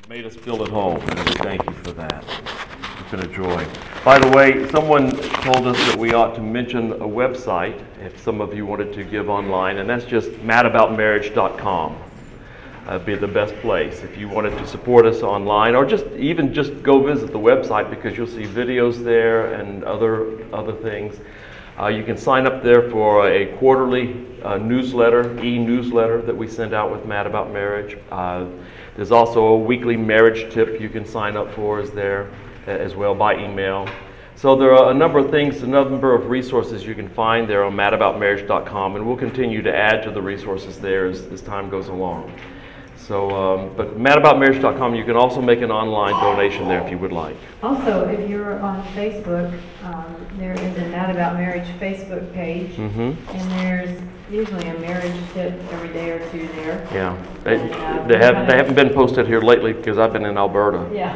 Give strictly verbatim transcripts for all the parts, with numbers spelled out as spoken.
made us feel at home, and we thank you for that. It's been a joy. By the way, someone told us that we ought to mention a website if some of you wanted to give online, and that's just mad about marriage dot com. That'd be the best place if you wanted to support us online, or just even just go visit the website, because you'll see videos there and other other things. Uh, you can sign up there for a quarterly uh, newsletter, e-newsletter that we send out with Mad About Marriage. Uh, there's also a weekly marriage tip you can sign up for is there as well by email. So there are a number of things, a number of resources you can find there on mad about marriage dot com, and we'll continue to add to the resources there as, as time goes along. So, um, but mad about marriage dot com, you can also make an online donation there if you would like. Also, if you're on Facebook, um, there is a Mad About Marriage Facebook page, mm-hmm. and there's usually a marriage tip every day or two there. Yeah, they, and, uh, they, have, they haven't been posted here lately because I've been in Alberta. Yeah.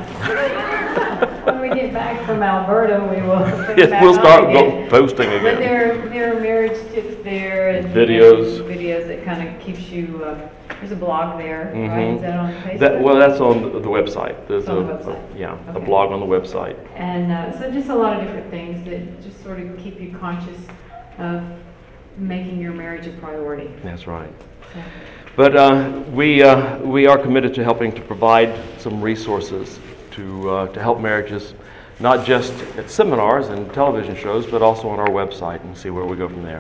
When we get back from Alberta, we will put yes, back we'll start again. posting again. But there, there are marriage tips there, and videos. And videos that kind of keeps you. Uh, there's a blog there, mm-hmm. right? Is that on Facebook? That, well, that's on the, the website. There's it's on a, the website. a yeah, okay. a blog on the website. And uh, so just a lot of different things that just sort of keep you conscious of making your marriage a priority. That's right. So. But uh, we uh, we are committed to helping to provide some resources to uh, to help marriages, not just at seminars and television shows, but also on our website, and see where we go from there.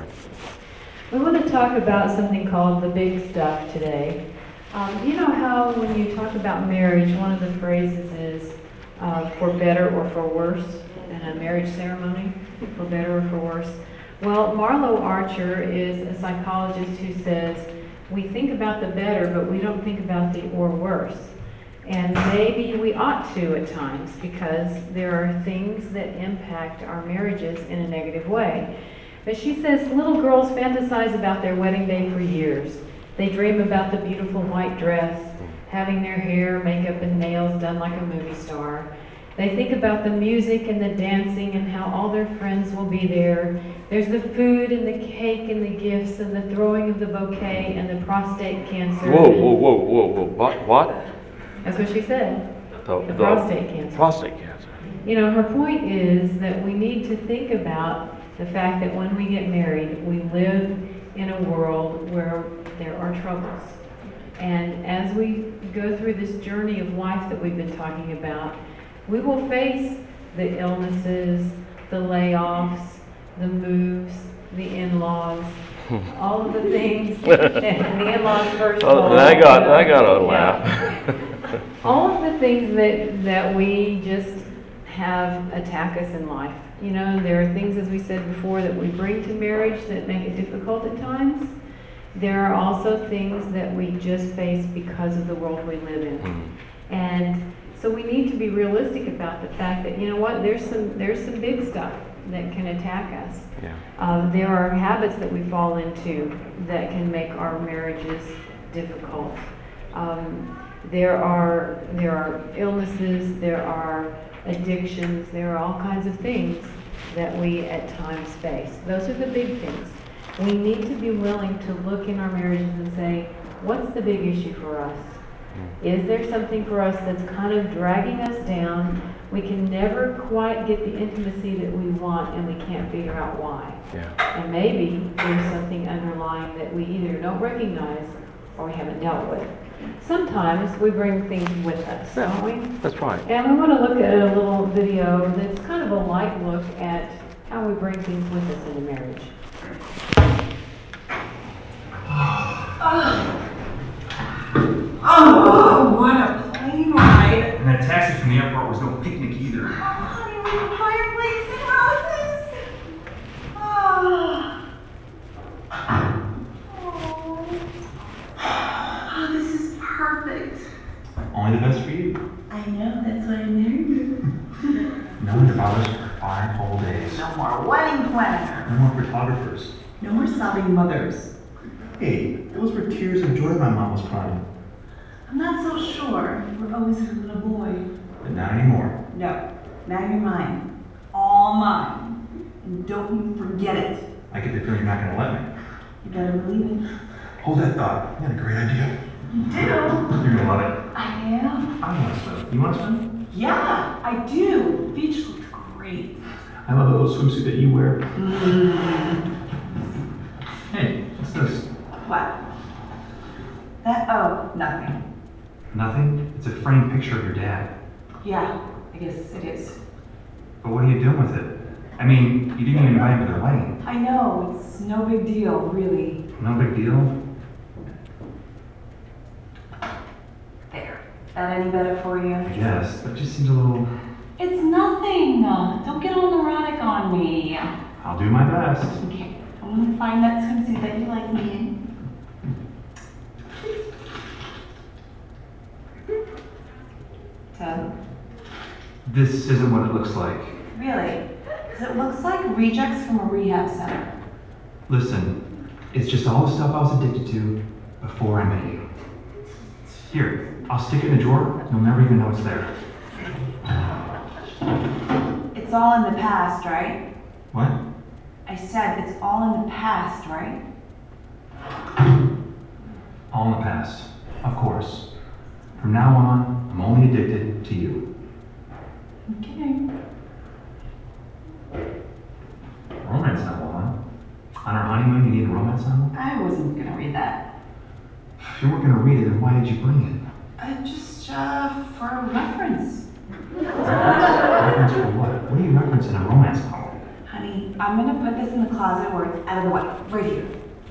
We want to talk about something called the big stuff today. Um, you know how when you talk about marriage, one of the phrases is uh, for better or for worse in a marriage ceremony, for better or for worse. Well, Marlo Archer is a psychologist who says we think about the better, but we don't think about the or worse. And maybe we ought to at times, because there are things that impact our marriages in a negative way. But she says little girls fantasize about their wedding day for years. They dream about the beautiful white dress, having their hair, makeup, and nails done like a movie star. They think about the music and the dancing and how all their friends will be there. There's the food and the cake and the gifts and the throwing of the bouquet and the prostate cancer. Whoa, whoa, whoa, whoa, whoa, what? What? That's what she said. The, the, the prostate cancer. Prostate cancer. You know, her point is that we need to think about the fact that when we get married, we live in a world where there are troubles. And as we go through this journey of life that we've been talking about, we will face the illnesses, the layoffs, the moves, the in-laws, all of the things, and the in-laws first of all. Oh, I got, I got a laugh. Yeah. All of the things that, that we just have attack us in life. You know, there are things, as we said before, that we bring to marriage that make it difficult at times. There are also things that we just face because of the world we live in. Mm. And so we need to be realistic about the fact that, you know what, there's some there's some big stuff that can attack us. Yeah. Um, there are habits that we fall into that can make our marriages difficult. Um, there are there are illnesses, there are addictions, there are all kinds of things that we at times face. Those are the big things. We need to be willing to look in our marriages and say, what's the big issue for us? Is there something for us that's kind of dragging us down? We can never quite get the intimacy that we want, and we can't figure out why. Yeah. And maybe there's something underlying that we either don't recognize or we haven't dealt with. Sometimes we bring things with us, yeah, don't we? That's right. And we want to look at a little video that's kind of a light look at how we bring things with us in a marriage. Oh, oh, what a plane ride. And that taxi from the airport was no picnic either. Oh, honey, we have fireplace and houses. Oh. Oh, this is perfect. Only the best for you. I know, that's why I married you. No one bothers for five whole days. No more wedding planner. No more photographers. No more sobbing mothers. Hey, those were tears of joy my mom was crying. I'm not so sure. You were always her little boy. But not anymore. No, now you're mine. All mine. And don't you forget it. I get the feeling you're not going to let me. You better believe it. Hold that thought. You had a great idea. You do. You're going to love it. I am. I want to swim. You want to swim? Yeah, I do. Beach looks great. I love the little swimsuit that you wear. Hey, what's this? What? That, oh, nothing. Nothing? It's a framed picture of your dad. Yeah, I guess it is. But what are you doing with it? I mean, you didn't even invite him to their wedding. I know, it's no big deal, really. No big deal? There. That any better for you? I guess. That just seems a little... It's nothing. Don't get all neurotic on me. I'll do my best. Okay, I'm gonna find that swimsuit that you like me in. Ted? This isn't what it looks like. Really? Because it looks like rejects from a rehab center. Listen, it's just all the stuff I was addicted to before I met you. Here, I'll stick it in a drawer. You'll never even know it's there. It's all in the past, right? What? I said it's all in the past, right? All in the past. Of course. From now on, I'm only addicted to you. Okay. Romance novel, huh? On our honeymoon, you need a romance novel? I wasn't gonna read that. If you weren't gonna read it, then why did you bring it? Uh, just, uh, for a reference. Reference for what? What are you referencing in a romance novel? Honey, I'm gonna put this in the closet where it's out of the way. Right here.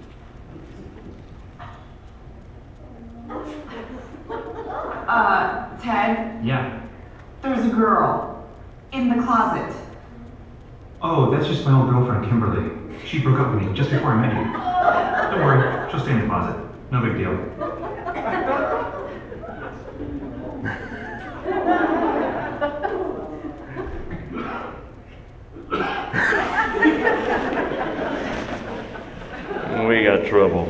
Uh, Ted, Yeah. there's a girl in the closet. Oh, that's just my old girlfriend, Kimberly. She broke up with me just before I met you. Don't worry, she'll stay in the closet. No big deal. We got trouble.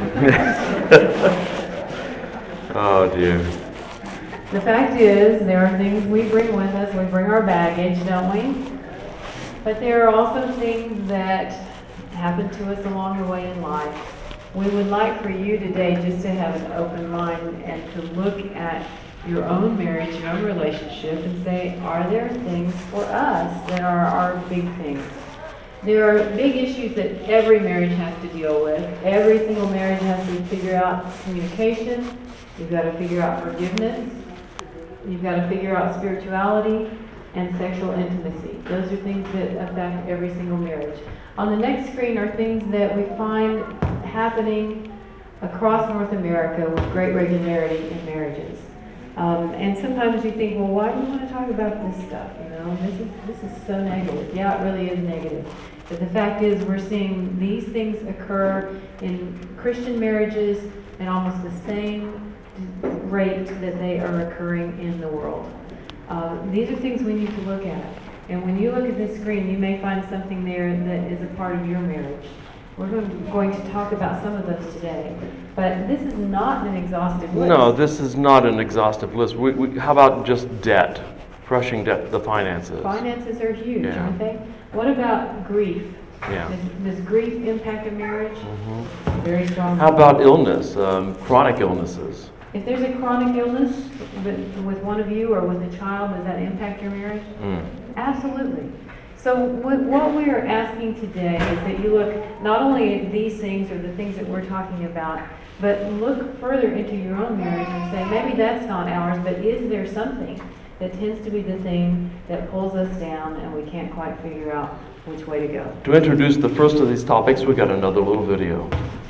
Oh dear. The fact is, there are things we bring with us, we bring our baggage, don't we? But there are also things that happen to us along the way in life. We would like for you today just to have an open mind and to look at your own marriage, your own relationship, and say, are there things for us that are our big things? There are big issues that every marriage has to deal with. Every single marriage has to figure out communication. You've got to figure out forgiveness. You've got to figure out spirituality and sexual intimacy. Those are things that affect every single marriage. On the next screen are things that we find happening across North America with great regularity in marriages. Um, and sometimes you think, well, why do you want to talk about this stuff? You know, this is this is so negative. Yeah, it really is negative. But the fact is, we're seeing these things occur in Christian marriages at almost the same rate that they are occurring in the world. Uh, these are things we need to look at. And when you look at this screen, you may find something there that is a part of your marriage. We're going going to talk about some of those today. But this is not an exhaustive list. No, this is not an exhaustive list. We, we, how about just debt? Crushing debt, the finances. Finances are huge, Yeah. aren't they? What about grief? Yeah. Does, does grief impact a marriage? Mhm. Very strong. How about illness, um, chronic illnesses? If there's a chronic illness with, with one of you or with a child, does that impact your marriage? Mm. Absolutely. So what what we are asking today is that you look not only at these things or the things that we're talking about, but look further into your own marriage and say, maybe that's not ours, but is there something that tends to be the thing that pulls us down and we can't quite figure out which way to go? To introduce the first of these topics, we got another little video.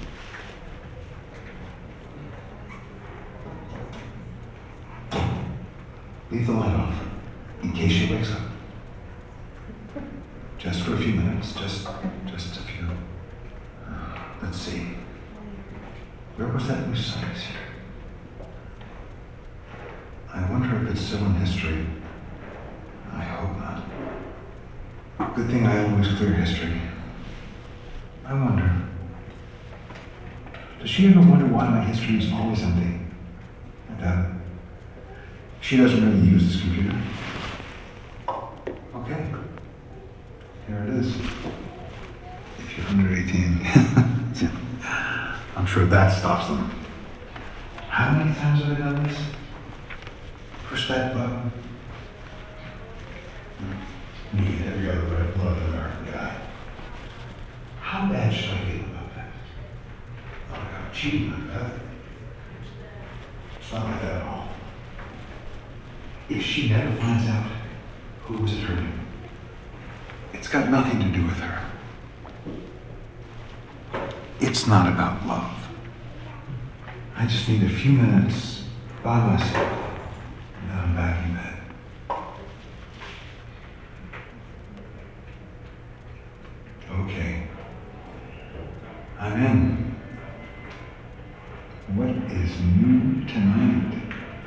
Leave the light off, in case she wakes up. Just for a few minutes, just, just a few. Let's see. Where was that new site? I wonder if it's still in history. I hope not. Good thing I always clear history. I wonder. Does she ever wonder why my history is always empty? I doubt it. She doesn't really use this computer. Okay. Here it is. If you're under eighteen. I'm sure that stops them. How many times have I done this? push that button? Me and every other red-blooded American guy. How bad should I feel about that? Oh, I got cheating on Beth. It's not like that at all. If she never finds out who was hurting, it's got nothing to do with her. It's not about love. I just need a few minutes by myself, and then I'm back in bed. Okay. I'm in. What is new tonight?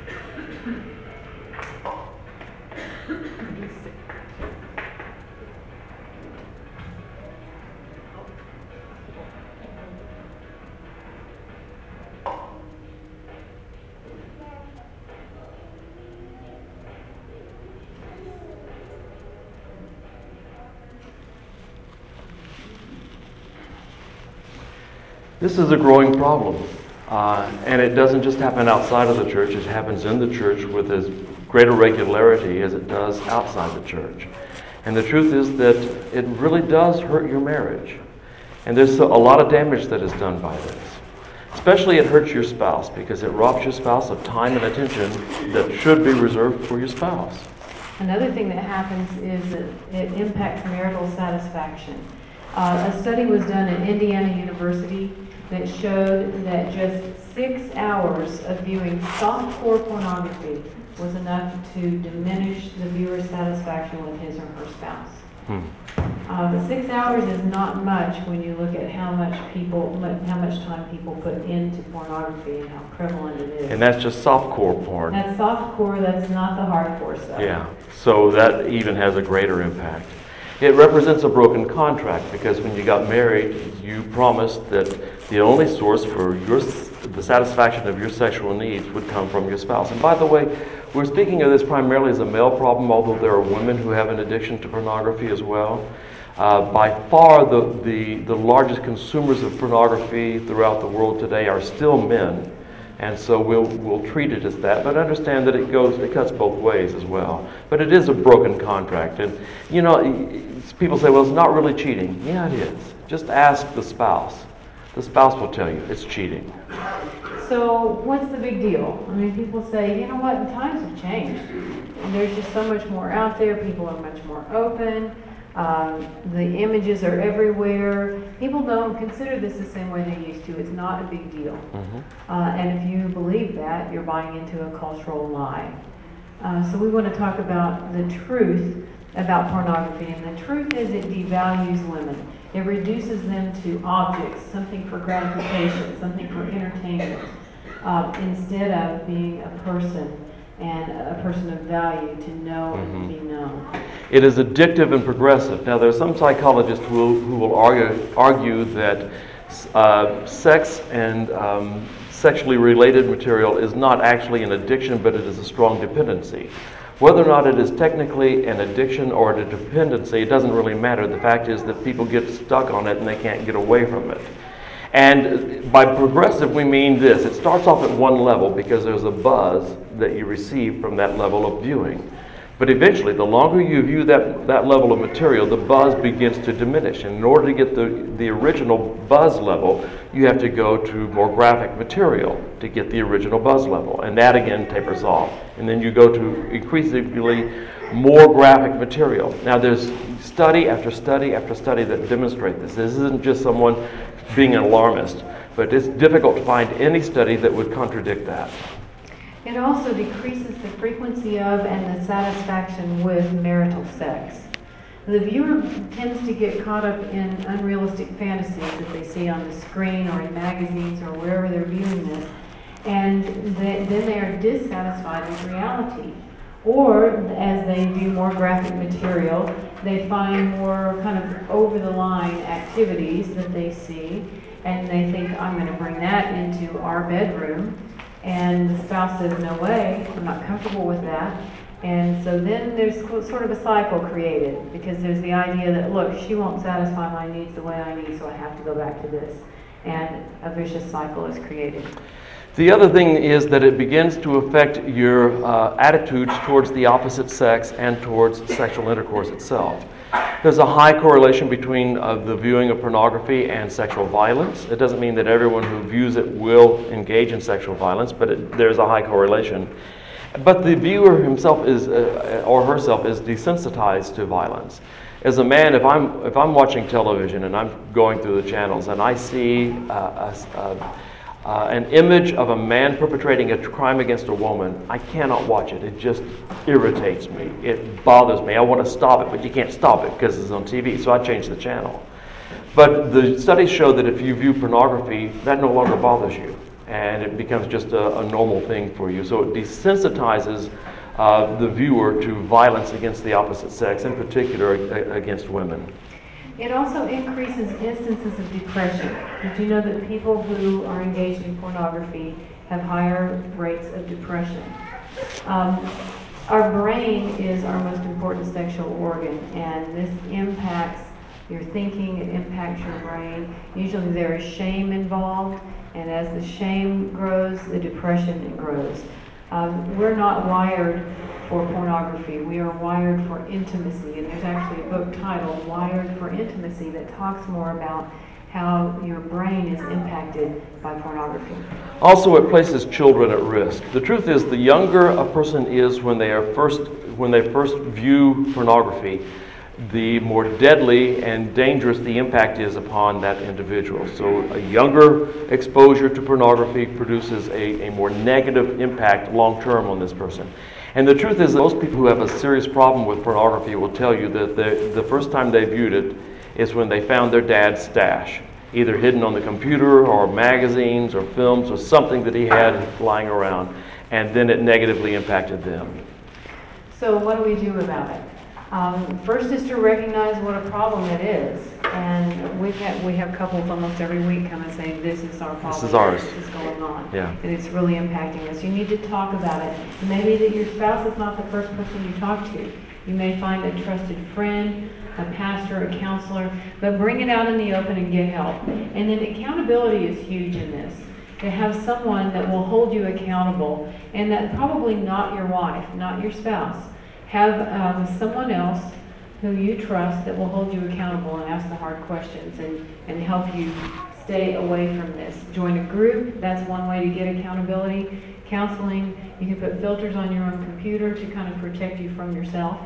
This is a growing problem, uh, and it doesn't just happen outside of the church, it happens in the church with as greater regularity as it does outside the church. And the truth is that it really does hurt your marriage. And there's a lot of damage that is done by this. Especially it hurts your spouse because it robs your spouse of time and attention that should be reserved for your spouse. Another thing that happens is that it impacts marital satisfaction. Uh, a study was done at Indiana University that showed that just six hours of viewing softcore pornography was enough to diminish the viewer's satisfaction with his or her spouse. Hmm. Uh, the six hours is not much when you look at how much people, how much time people put into pornography and how prevalent it is. And that's just softcore porn. That's softcore, that's not the hardcore stuff. Yeah, so that even has a greater impact. It represents a broken contract because when you got married, you promised that the only source for your, the satisfaction of your sexual needs would come from your spouse. And by the way, we're speaking of this primarily as a male problem, although there are women who have an addiction to pornography as well. Uh, by far, the, the, the largest consumers of pornography throughout the world today are still men. And so we'll, we'll treat it as that, but understand that it goes, it cuts both ways as well. But it is a broken contract. And, you know, people say, well, it's not really cheating. Yeah, it is. Just ask the spouse. The spouse will tell you it's cheating. So what's the big deal? I mean, people say, you know what, times have changed. And there's just so much more out there. People are much more open. Um, the images are everywhere. People don't consider this the same way they used to. It's not a big deal. Mm-hmm. uh, and if you believe that, you're buying into a cultural lie. Uh, so we want to talk about the truth about pornography. And the truth is it devalues women. It reduces them to objects, something for gratification, something for entertainment, uh, instead of being a person and a person of value to know mm-hmm. and be known. It is addictive and progressive. Now, there are some psychologists who will, who will argue, argue that uh, sex and um, sexually related material is not actually an addiction, but it is a strong dependency. Whether or not it is technically an addiction or a dependency, it doesn't really matter. The fact is that people get stuck on it and they can't get away from it. And by progressive, we mean this. It starts off at one level because there's a buzz that you receive from that level of viewing. But eventually, the longer you view that, that level of material, the buzz begins to diminish. And in order to get the, the original buzz level, you have to go to more graphic material to get the original buzz level. And that again tapers off. And then you go to increasingly more graphic material. Now there's study after study after study that demonstrate this. This isn't just someone being an alarmist, but it's difficult to find any study that would contradict that. It also decreases the frequency of and the satisfaction with marital sex. The viewer tends to get caught up in unrealistic fantasies that they see on the screen or in magazines or wherever they're viewing this, and they, then they are dissatisfied with reality. Or as they view more graphic material, they find more kind of over-the-line activities that they see, and they think, I'm going to bring that into our bedroom. And the spouse says, no way, I'm not comfortable with that. And so then there's sort of a cycle created because there's the idea that, look, she won't satisfy my needs the way I need, so I have to go back to this. And a vicious cycle is created. The other thing is that it begins to affect your uh, attitudes towards the opposite sex and towards sexual intercourse itself. There's a high correlation between uh, the viewing of pornography and sexual violence. It doesn't mean that everyone who views it will engage in sexual violence, but it, there's a high correlation. But the viewer himself is, uh, or herself is desensitized to violence. As a man, if I'm, if I'm watching television and I'm going through the channels and I see uh, a, a, Uh, an image of a man perpetrating a crime against a woman, I cannot watch it. It just irritates me. It bothers me. I want to stop it, but you can't stop it because it's on T V, so I change the channel. But the studies show that if you view pornography, that no longer bothers you, and it becomes just a, a normal thing for you. So it desensitizes uh, the viewer to violence against the opposite sex, in particular a- against women. It also increases instances of depression. Did you know that people who are engaged in pornography have higher rates of depression? Um, our brain is our most important sexual organ, and this impacts your thinking, it impacts your brain. Usually there is shame involved, and as the shame grows, the depression grows. Um, we're not wired for pornography. We are wired for intimacy, and there's actually a book titled Wired for Intimacy that talks more about how your brain is impacted by pornography. Also, it places children at risk. The truth is, the younger a person is when they are first when they first view pornography, the more deadly and dangerous the impact is upon that individual. So a younger exposure to pornography produces a, a more negative impact long term on this person. And the truth is that most people who have a serious problem with pornography will tell you that the, the first time they viewed it is when they found their dad's stash, either hidden on the computer or magazines or films or something that he had lying around, and then it negatively impacted them. So what do we do about it? Um, first is to recognize what a problem it is, and we have we have couples almost every week come and say, "This is our problem. This is ours. This is going on, Yeah. and it's really impacting us." You need to talk about it. Maybe that your spouse is not the first person you talk to. You may find a trusted friend, a pastor, a counselor, but bring it out in the open and get help. And then accountability is huge in this. To have someone that will hold you accountable, and that probably not your wife, not your spouse. Have um, someone else who you trust that will hold you accountable and ask the hard questions and, and help you stay away from this. Join a group, that's one way to get accountability. Counseling, you can put filters on your own computer to kind of protect you from yourself.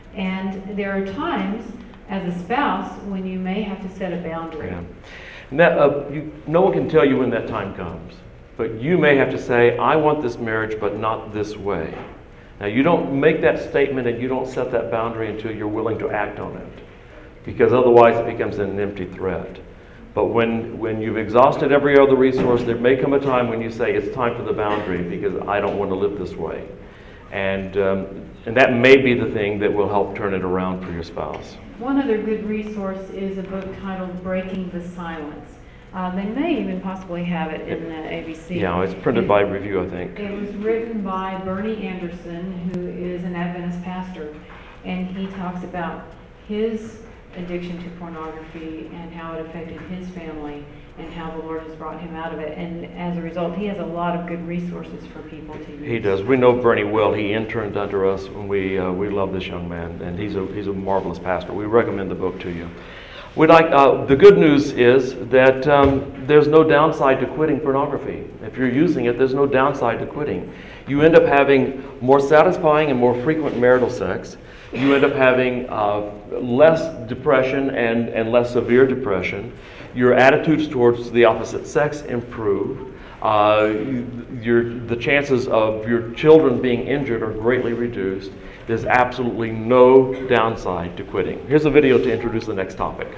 And there are times, as a spouse, when you may have to set a boundary. Yeah. And that, uh, you, no one can tell you when that time comes, but you may have to say, I want this marriage, but not this way. Now, you don't make that statement and you don't set that boundary until you're willing to act on it, because otherwise it becomes an empty threat. But when, when you've exhausted every other resource, there may come a time when you say, it's time for the boundary because I don't want to live this way. And, um, and that may be the thing that will help turn it around for your spouse. One other good resource is a book titled Breaking the Silence. Uh, they may even possibly have it in the A B C. Yeah, it's printed by Review, I think. It was written by Bernie Anderson, who is an Adventist pastor, and he talks about his addiction to pornography and how it affected his family and how the Lord has brought him out of it. And as a result, he has a lot of good resources for people to use. He does. We know Bernie well. He interned under us, and we uh, we love this young man, and he's a he's a marvelous pastor. We recommend the book to you. We'd like, uh, the good news is that um, there's no downside to quitting pornography. If you're using it, there's no downside to quitting. You end up having more satisfying and more frequent marital sex. You end up having uh, less depression and, and less severe depression. Your attitudes towards the opposite sex improve. Uh, your, the chances of your children being injured are greatly reduced. There's absolutely no downside to quitting. Here's a video to introduce the next topic.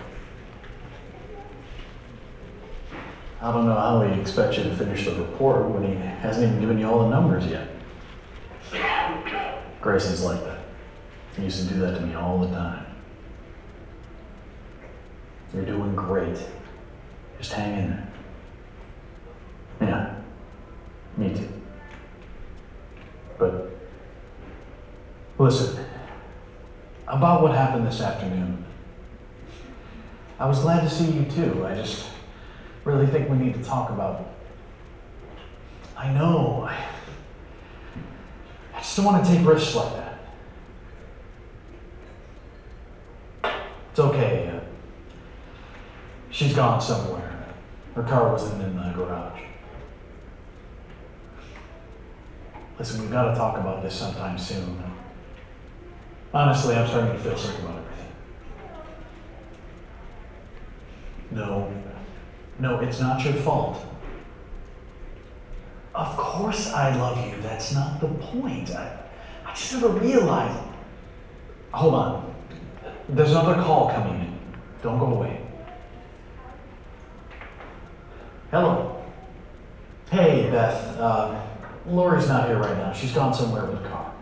I don't know how he expects you to finish the report when he hasn't even given you all the numbers yet. Grayson's like that. He used to do that to me all the time. You're doing great. Just hang in there. Yeah, me too. But listen, about what happened this afternoon, I was glad to see you too. I just really think we need to talk about I know. I, I just don't want to take risks like that. It's okay. Uh, she's gone somewhere. Her car wasn't in the garage. Listen, we've got to talk about this sometime soon. Honestly, I'm starting to feel sick about everything. No, no, it's not your fault. Of course I love you. That's not the point. I, I just never realized. Hold on. There's another call coming in. Don't go away. Hello. Hey, Beth. Uh, Lori's not here right now. She's gone somewhere with a car.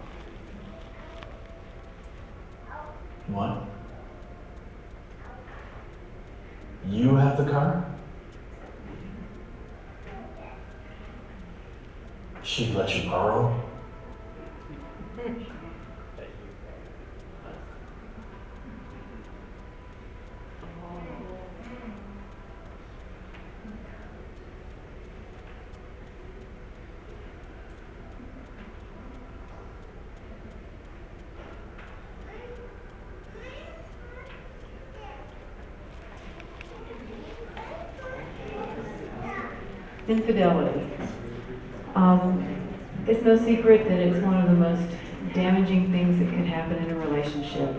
What? You have the car? She'd let you borrow? Infidelity. Um, it's no secret that it's one of the most damaging things that can happen in a relationship.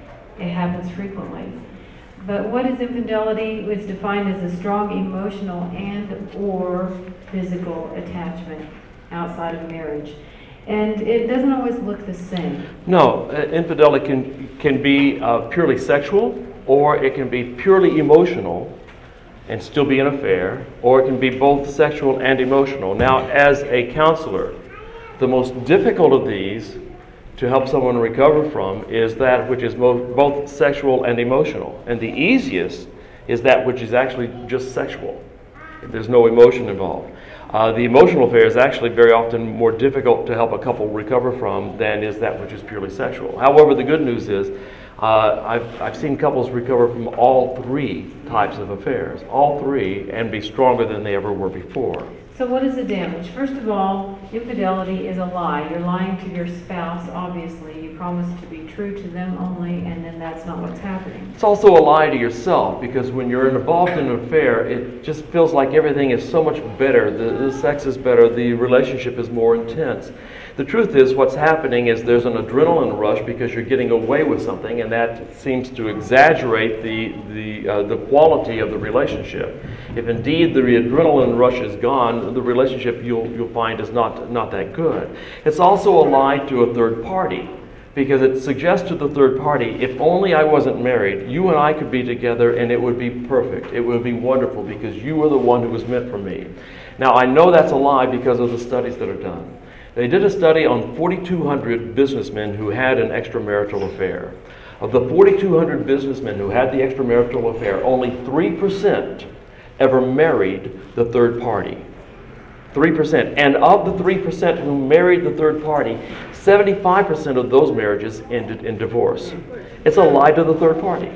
It happens frequently. But what is infidelity? It's defined as a strong emotional and or physical attachment outside of marriage. And it doesn't always look the same. No, uh, infidelity can, can be uh, purely sexual, or it can be purely emotional and still be an affair, or it can be both sexual and emotional. Now, as a counselor, the most difficult of these to help someone recover from is that which is mo- both sexual and emotional. And the easiest is that which is actually just sexual. There's no emotion involved. Uh, the emotional affair is actually very often more difficult to help a couple recover from than is that which is purely sexual. However, the good news is uh, I've, I've seen couples recover from all three types of affairs, all three, and be stronger than they ever were before. So what is the damage? First of all, infidelity is a lie. You're lying to your spouse, obviously. You promise to be true to them only, and then that's not what's happening. It's also a lie to yourself, because when you're involved in an affair, it just feels like everything is so much better. The, the sex is better. The relationship is more intense. The truth is, what's happening is there's an adrenaline rush because you're getting away with something, and that seems to exaggerate the the uh, the quality of the relationship. If indeed the adrenaline rush is gone, the relationship you'll you'll find is not not that good. It's also a lie to a third party, because it suggests to the third party, if only I wasn't married, you and I could be together and it would be perfect. It would be wonderful because you were the one who was meant for me. Now, I know that's a lie because of the studies that are done. They did a study on forty-two hundred businessmen who had an extramarital affair. Of the forty-two hundred businessmen who had the extramarital affair, only three percent ever married the third party. three percent. And of the three percent who married the third party, seventy-five percent of those marriages ended in divorce. It's a lie to the third party.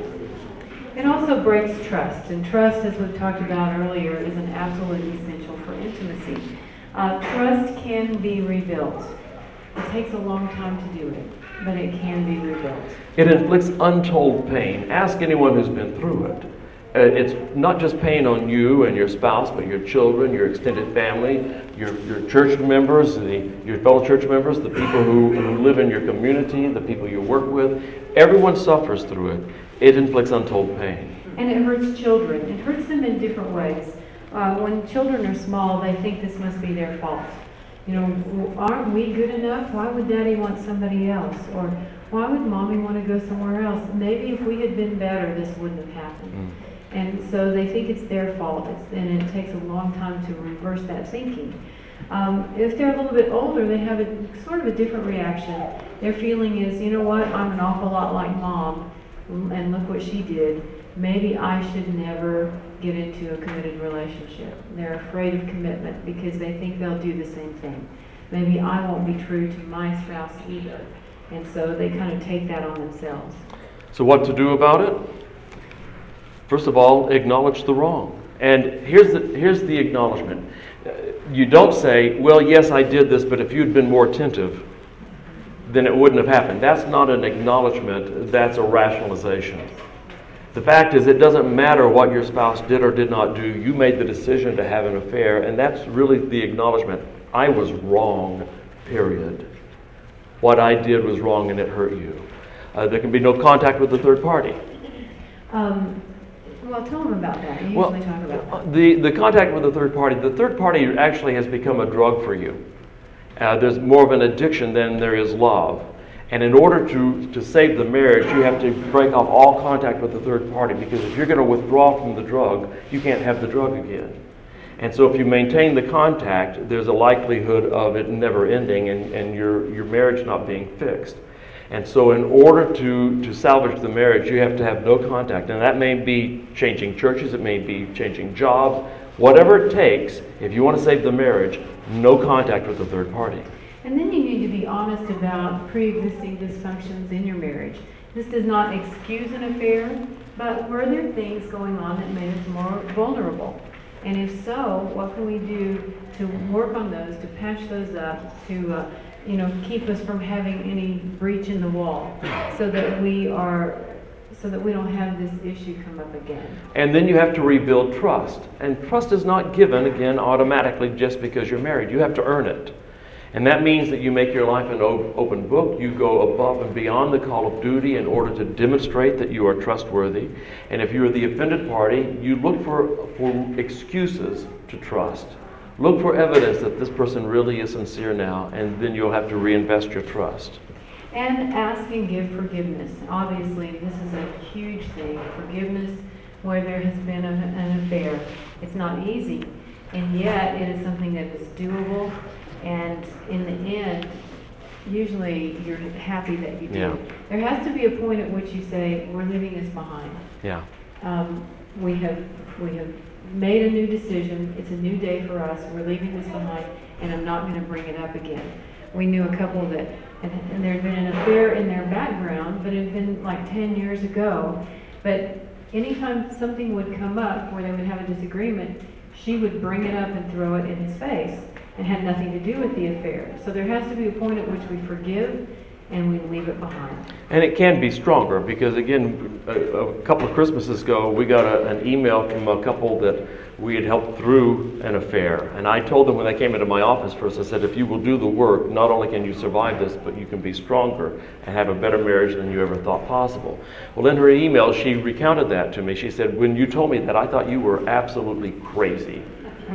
It also breaks trust, and trust, as we've talked about earlier, is an absolute essential for intimacy. Uh, trust can be rebuilt. It takes a long time to do it, but it can be rebuilt. It inflicts untold pain. Ask anyone who's been through it. Uh, it's not just pain on you and your spouse, but your children, your extended family, your, your church members, the, your fellow church members, the people who, who live in your community, the people you work with. Everyone suffers through it. It inflicts untold pain. And it hurts children. It hurts them in different ways. Uh, when children are small, they think this must be their fault. You know, aren't we good enough? Why would Daddy want somebody else? Or why would Mommy want to go somewhere else? Maybe if we had been better, this wouldn't have happened. Mm. And so they think it's their fault, it's, and it takes a long time to reverse that thinking. Um, if they're a little bit older, they have a sort of a different reaction. Their feeling is, you know what, I'm an awful lot like Mom, and look what she did. Maybe I should never get into a committed relationship. They're afraid of commitment because they think they'll do the same thing. Maybe I won't be true to my spouse either. And so they kind of take that on themselves. So what to do about it? First of all, acknowledge the wrong. And here's the, here's the acknowledgement. you don't say, well, yes, I did this, but if you'd been more attentive, then it wouldn't have happened. That's not an acknowledgement, that's a rationalization. The fact is, it doesn't matter what your spouse did or did not do. You made the decision to have an affair, and that's really the acknowledgement. I was wrong, period. What I did was wrong and it hurt you. Uh, there can be no contact with the third party. Um, well, tell them about that. You Well, usually talk about that. the, the contact with the third party, the third party actually has become a drug for you. Uh, there's more of an addiction than there is love. And in order to, to save the marriage, you have to break off all contact with the third party, because if you're going to withdraw from the drug, you can't have the drug again. And so if you maintain the contact, there's a likelihood of it never ending and, and your, your marriage not being fixed. And so in order to, to salvage the marriage, you have to have no contact. And that may be changing churches, it may be changing jobs, whatever it takes. If you want to save the marriage, no contact with the third party. And then you need to be honest about pre-existing dysfunctions in your marriage. This does not excuse an affair, but were there things going on that made us more vulnerable? And if so, what can we do to work on those, to patch those up, to uh, you know, keep us from having any breach in the wall, so that we are, so that we don't have this issue come up again. And then you have to rebuild trust. And trust is not given, again, automatically just because you're married. You have to earn it. And that means that you make your life an open book. You go above and beyond the call of duty in order to demonstrate that you are trustworthy. And if you are the offended party, you look for, for excuses to trust. Look for evidence that this person really is sincere now, and then you'll have to reinvest your trust. And ask and give forgiveness. Obviously, this is a huge thing. Forgiveness where there has been a, an affair. It's not easy, and yet it is something that is doable. And in the end, usually you're happy that you did. Yeah. There has to be a point at which you say, we're leaving this behind. Yeah. Um, we have we have made a new decision. It's a new day for us. We're leaving this behind, and I'm not going to bring it up again. We knew a couple that, and, and there had been an affair in their background, but it had been like ten years ago. But anytime something would come up where they would have a disagreement, she would bring it up and throw it in his face. It had nothing to do with the affair. So there has to be a point at which we forgive and we leave it behind. And it can be stronger because, again, a, a couple of Christmases ago, we got a, an email from a couple that we had helped through an affair. And I told them when they came into my office first, I said, if you will do the work, not only can you survive this, but you can be stronger and have a better marriage than you ever thought possible. Well, in her email, she recounted that to me. She said, when you told me that, I thought you were absolutely crazy.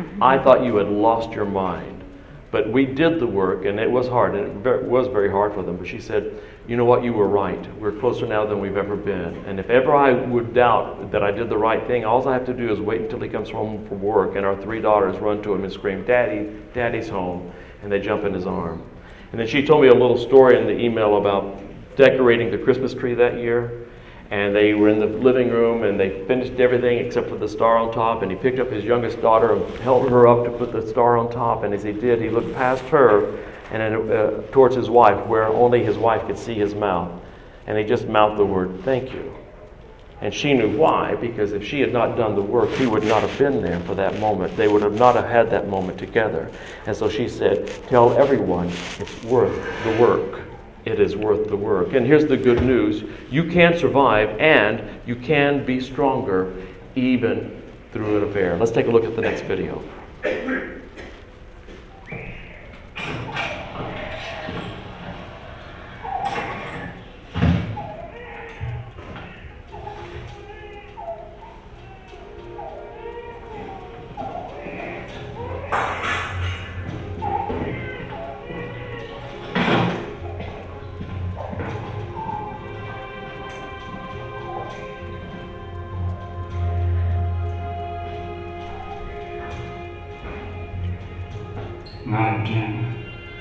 I thought you had lost your mind. But we did the work, and it was hard, and it very, was very hard for them. But she said, you know what, you were right. We're closer now than we've ever been. And if ever I would doubt that I did the right thing, all I have to do is wait until he comes home from work, and our three daughters run to him and scream, Daddy, Daddy's home, and they jump in his arm. And then she told me a little story in the email about decorating the Christmas tree that year. And they were in the living room, and they finished everything except for the star on top, and he picked up his youngest daughter and held her up to put the star on top, and as he did, he looked past her and then, uh, towards his wife, where only his wife could see his mouth, and he just mouthed the word, thank you. And she knew why, because if she had not done the work, he would not have been there for that moment. They would have not have had that moment together. And so she said, tell everyone it's worth the work. It is worth the work. And here's the good news. You can survive and you can be stronger even through an affair. Let's take a look at the next video. Not again.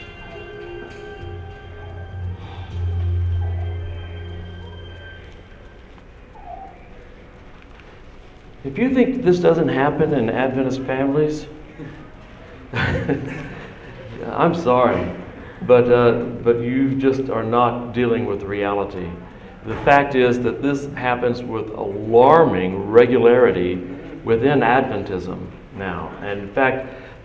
If you think this doesn't happen in Adventist families, I'm sorry, but uh, but you just are not dealing with reality. The fact is that this happens with alarming regularity within Adventism now. And in fact,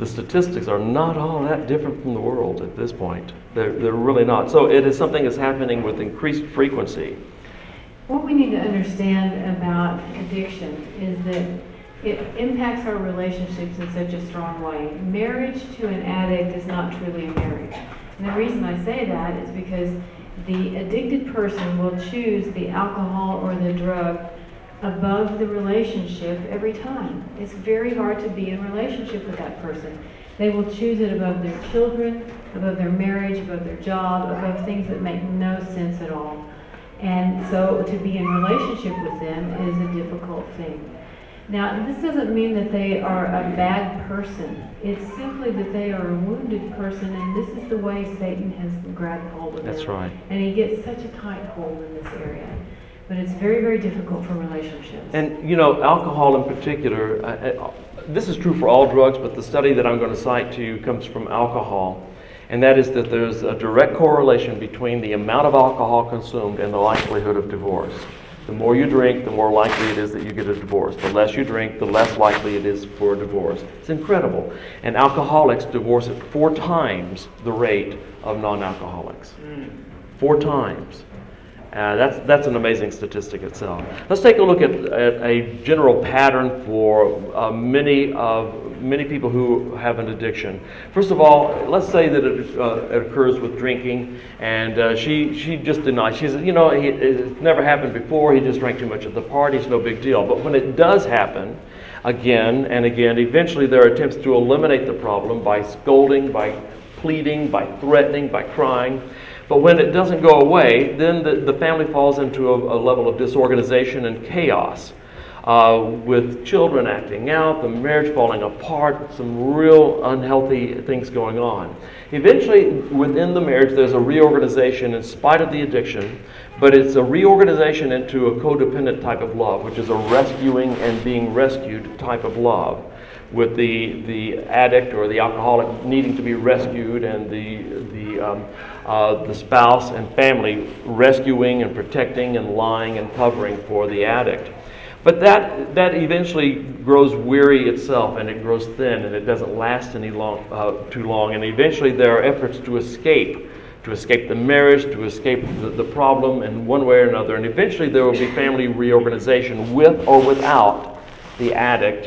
the statistics are not all that different from the world at this point. They're, they're really not. So it is something that's happening with increased frequency. What we need to understand about addiction is that it impacts our relationships in such a strong way. Marriage to an addict is not truly a marriage. And the reason I say that is because the addicted person will choose the alcohol or the drug above the relationship every time. It's very hard to be in relationship with that person. They will choose it above their children, above their marriage, above their job, above things that make no sense at all. And so to be in relationship with them is a difficult thing. Now, this doesn't mean that they are a bad person. It's simply that they are a wounded person, and this is the way Satan has grabbed hold of them. That's right. And he gets such a tight hold in this area. But it's very, very difficult for relationships. And, you know, alcohol in particular, uh, uh, this is true for all drugs, but the study that I'm going to cite to you comes from alcohol. And that is that there's a direct correlation between the amount of alcohol consumed and the likelihood of divorce. The more you drink, the more likely it is that you get a divorce. The less you drink, the less likely it is for a divorce. It's incredible. And alcoholics divorce at four times the rate of non-alcoholics. Four times. Uh, that's, that's an amazing statistic itself. Let's take a look at, at a general pattern for uh, many of many people who have an addiction. First of all, let's say that it, uh, it occurs with drinking, and uh, she she just denies. She says, you know, he, it's never happened before. He just drank too much at the party. It's no big deal. But when it does happen, again and again, eventually there are attempts to eliminate the problem by scolding, by pleading, by threatening, by crying. But when it doesn't go away, then the, the family falls into a, a level of disorganization and chaos, uh, with children acting out, the marriage falling apart, some real unhealthy things going on. Eventually, within the marriage, there's a reorganization in spite of the addiction, but it's a reorganization into a codependent type of love, which is a rescuing and being rescued type of love, with the the addict or the alcoholic needing to be rescued, and the the um, uh, the spouse and family rescuing and protecting and lying and covering for the addict. But that that eventually grows weary itself, and it grows thin, and it doesn't last any long uh, too long. And eventually there are efforts to escape, to escape the marriage, to escape the, the problem in one way or another. And eventually there will be family reorganization with or without the addict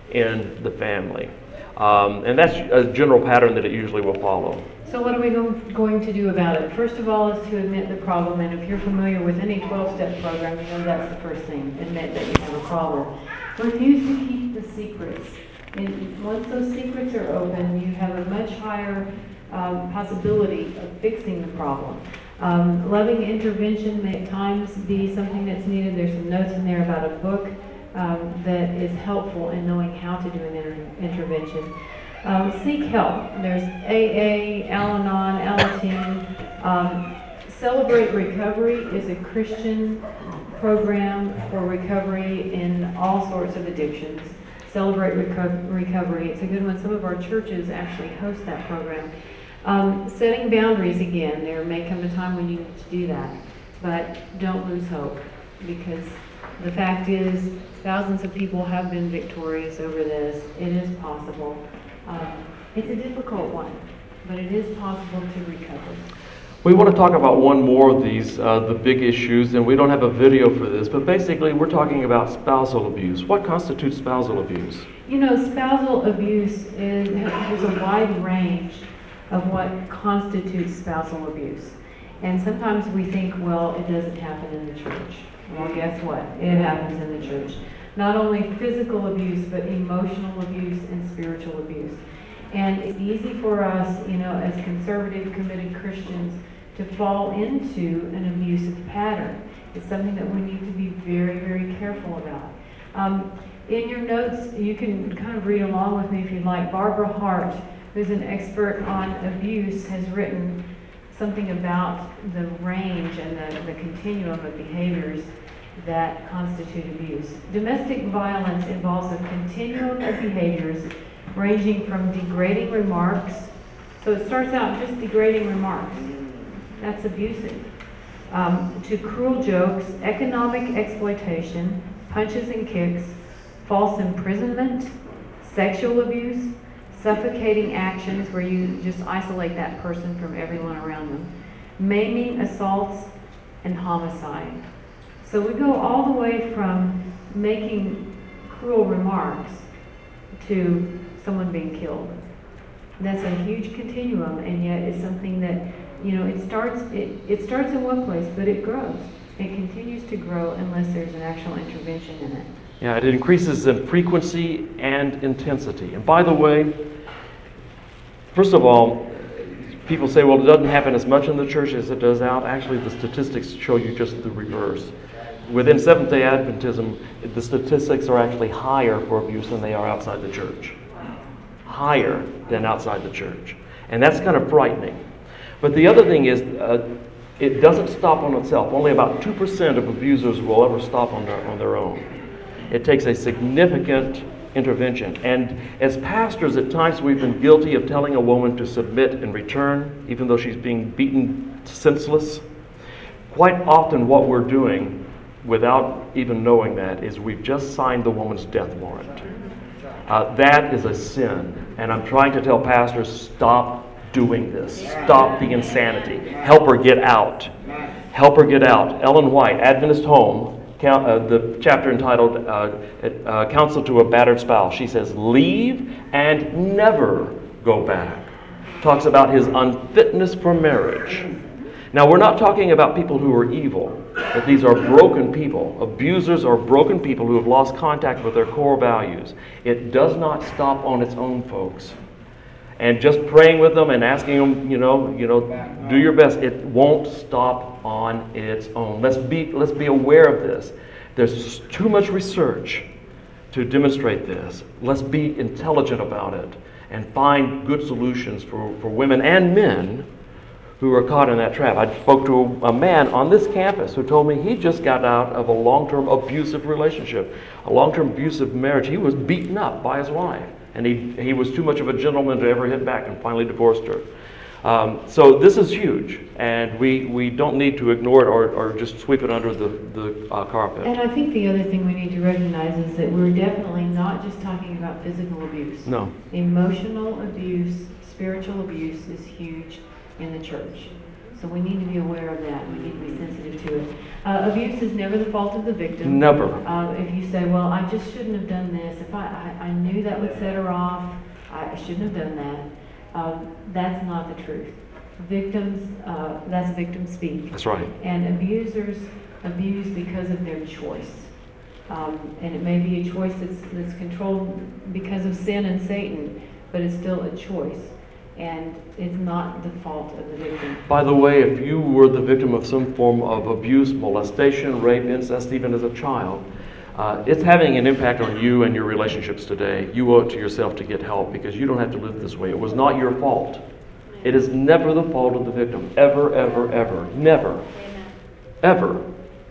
in the family. Um, and that's a general pattern that it usually will follow. So what are we go- going to do about it? First of all is to admit the problem, and if you're familiar with any twelve-step program, you know that's the first thing, admit that you have a problem. Refuse to keep the secrets. And once those secrets are open, you have a much higher um, possibility of fixing the problem. Um, loving intervention may at times be something that's needed. There's some notes in there about a book Um, that is helpful in knowing how to do an inter- intervention. Um, seek help. There's A A, Al-Anon, Alateen. Um, Celebrate Recovery is a Christian program for recovery in all sorts of addictions. Celebrate Reco- Recovery. It's a good one. Some of our churches actually host that program. Um, setting boundaries again. There may come a time when you need to do that, but don't lose hope, because the fact is, thousands of people have been victorious over this. It is possible. Um, it's a difficult one, but it is possible to recover. We want to talk about one more of these, uh, the big issues, and we don't have a video for this, but basically we're talking about spousal abuse. What constitutes spousal abuse? You know, spousal abuse is, there's a wide range of what constitutes spousal abuse. And sometimes we think, well, it doesn't happen in the church. Well, guess what? It happens in the church. Not only physical abuse, but emotional abuse and spiritual abuse. And it's easy for us, you know, as conservative, committed Christians, to fall into an abusive pattern. It's something that we need to be very, very careful about. Um, in your notes, you can kind of read along with me if you'd like. Barbara Hart, who's an expert on abuse, has written something about the range and the, the continuum of behaviors that constitute abuse. Domestic violence involves a continuum of behaviors ranging from degrading remarks. So it starts out just degrading remarks. That's abusive. Um, to cruel jokes, economic exploitation, punches and kicks, false imprisonment, sexual abuse, suffocating actions where you just isolate that person from everyone around them, maiming, assaults, and homicide. So we go all the way from making cruel remarks to someone being killed. That's a huge continuum, and yet it's something that, you know, it starts it, it starts in one place, but it grows. It continues to grow unless there's an actual intervention in it. Yeah, it increases in frequency and intensity. And by the way, first of all, people say, well, it doesn't happen as much in the church as it does out. Actually, the statistics show you just the reverse. Within Seventh-day Adventism, the statistics are actually higher for abuse than they are outside the church. Higher than outside the church. And that's kind of frightening. But the other thing is, uh, it doesn't stop on itself. Only about two percent of abusers will ever stop on their, on their own. It takes a significant intervention. And as pastors, at times we've been guilty of telling a woman to submit in return, even though she's being beaten senseless. Quite often what we're doing, without even knowing that, is we've just signed the woman's death warrant. Uh, that is a sin. And I'm trying to tell pastors, stop doing this. Stop the insanity. Help her get out. Help her get out. Ellen White, Adventist Home, count, uh, the chapter entitled uh, uh, Counsel to a Battered Spouse. She says, leave and never go back. Talks about his unfitness for marriage. Now, we're not talking about people who are evil, but these are broken people. Abusers are broken people who have lost contact with their core values. It does not stop on its own, folks. And just praying with them and asking them, you know, you know, do your best. It won't stop on its own. Let's be, let's be aware of this. There's too much research to demonstrate this. Let's be intelligent about it and find good solutions for, for women and men who are caught in that trap. I spoke to a man on this campus who told me he just got out of a long-term abusive relationship, a long-term abusive marriage. He was beaten up by his wife, and he, he was too much of a gentleman to ever hit back and finally divorced her. Um, so this is huge, and we, we don't need to ignore it or, or just sweep it under the, the uh, carpet. And I think the other thing we need to recognize is that we're definitely not just talking about physical abuse. No. Emotional abuse, spiritual abuse is huge in the church. So we need to be aware of that. We need to be sensitive to it. Uh, abuse is never the fault of the victim. Never. Uh, if you say, well, I just shouldn't have done this. If I, I, I knew that would set her off, I shouldn't have done that. Um, that's not the truth. Victims, uh, that's victim speak. That's right. And abusers abuse because of their choice. Um, and it may be a choice that's, that's controlled because of sin and Satan, but it's still a choice. And it's not the fault of the victim. By the way, if you were the victim of some form of abuse, molestation, rape, incest, even as a child, uh, it's having an impact on you and your relationships today. You owe it to yourself to get help because you don't have to live this way. It was not your fault. It is never the fault of the victim. Ever, ever, ever. Never. Ever.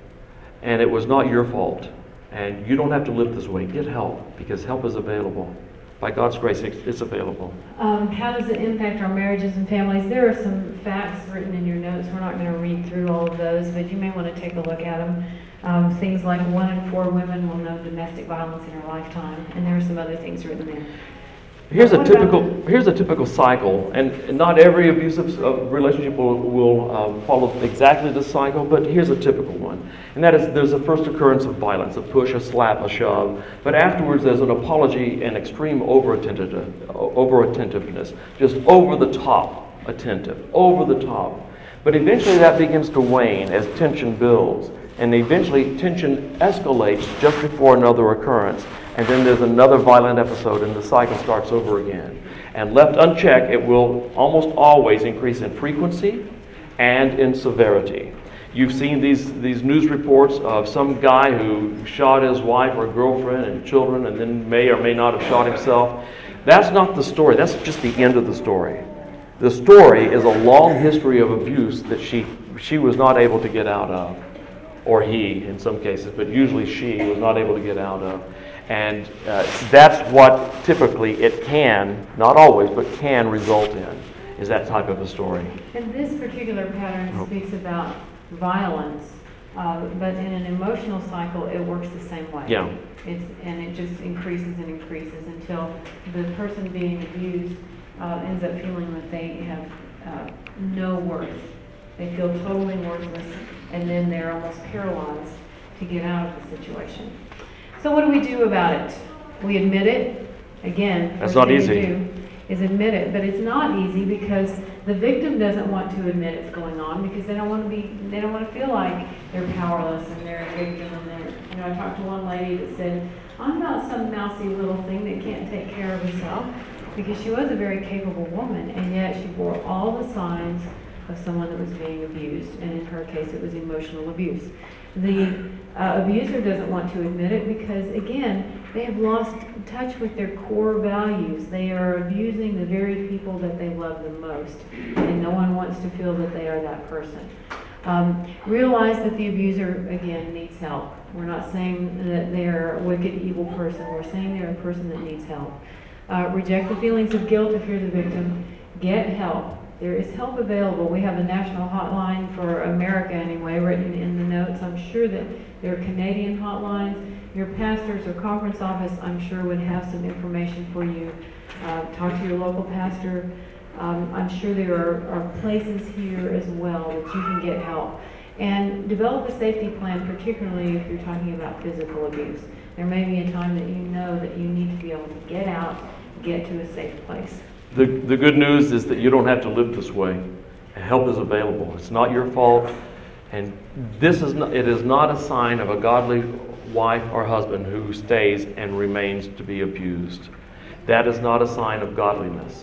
And it was not your fault. And you don't have to live this way. Get help because help is available. By God's grace, it's available. Um, how does it impact our marriages and families? There are some facts written in your notes. We're not going to read through all of those, but you may want to take a look at them. Um, things like one in four women will know domestic violence in her lifetime, and there are some other things written there. Here's a What typical about- here's a typical cycle, and not every abusive uh, relationship will, will um, follow exactly this cycle, but here's a typical one. And that is there's a first occurrence of violence, a push, a slap, a shove, but afterwards there's an apology and extreme over-attentiveness, over-attentiveness, just over the top attentive, over the top. But eventually that begins to wane as tension builds, and eventually tension escalates just before another occurrence. And then there's another violent episode and the cycle starts over again. And left unchecked, it will almost always increase in frequency and in severity. You've seen these, these news reports of some guy who shot his wife or girlfriend and children and then may or may not have shot himself. That's not the story. That's just the end of the story. The story is a long history of abuse that she, she was not able to get out of. Or he, in some cases, but usually she was not able to get out of. And uh, that's what typically it can, not always, but can result in, is that type of a story. And this particular pattern Oh. speaks about violence Uh, but in an emotional cycle, it works the same way. Yeah. It's, and it just increases and increases until the person being abused uh, ends up feeling that they have uh, no worth. They feel totally worthless, and then they're almost paralyzed to get out of the situation. So what do we do about it? We admit it. Again, That's first not thing we easy. do is admit it, but it's not easy because the victim doesn't want to admit it's going on because they don't want to be, they don't want to feel like they're powerless and they're a victim and they're, you know, I talked to one lady that said, I'm not some mousy little thing that can't take care of herself, because she was a very capable woman, and yet she bore all the signs of someone that was being abused, and in her case it was emotional abuse. The uh, abuser doesn't want to admit it because, again, they have lost touch with their core values. They are abusing the very people that they love the most, and no one wants to feel that they are that person. Um, realize that the abuser, again, needs help. We're not saying that they're a wicked, evil person. We're saying they're a person that needs help. Uh, reject the feelings of guilt if you're the victim. Get help. There is help available. We have a national hotline for America anyway, written in the notes. I'm sure that there are Canadian hotlines. Your pastors or conference office, I'm sure, would have some information for you. Uh, talk to your local pastor. Um, I'm sure there are, are places here as well that you can get help. And develop a safety plan, particularly if you're talking about physical abuse. There may be a time that you know that you need to be able to get out, get to a safe place. The, the good news is that you don't have to live this way. Help is available. It's not your fault. And this is not, it is not a sign of a godly wife or husband who stays and remains to be abused. That is not a sign of godliness.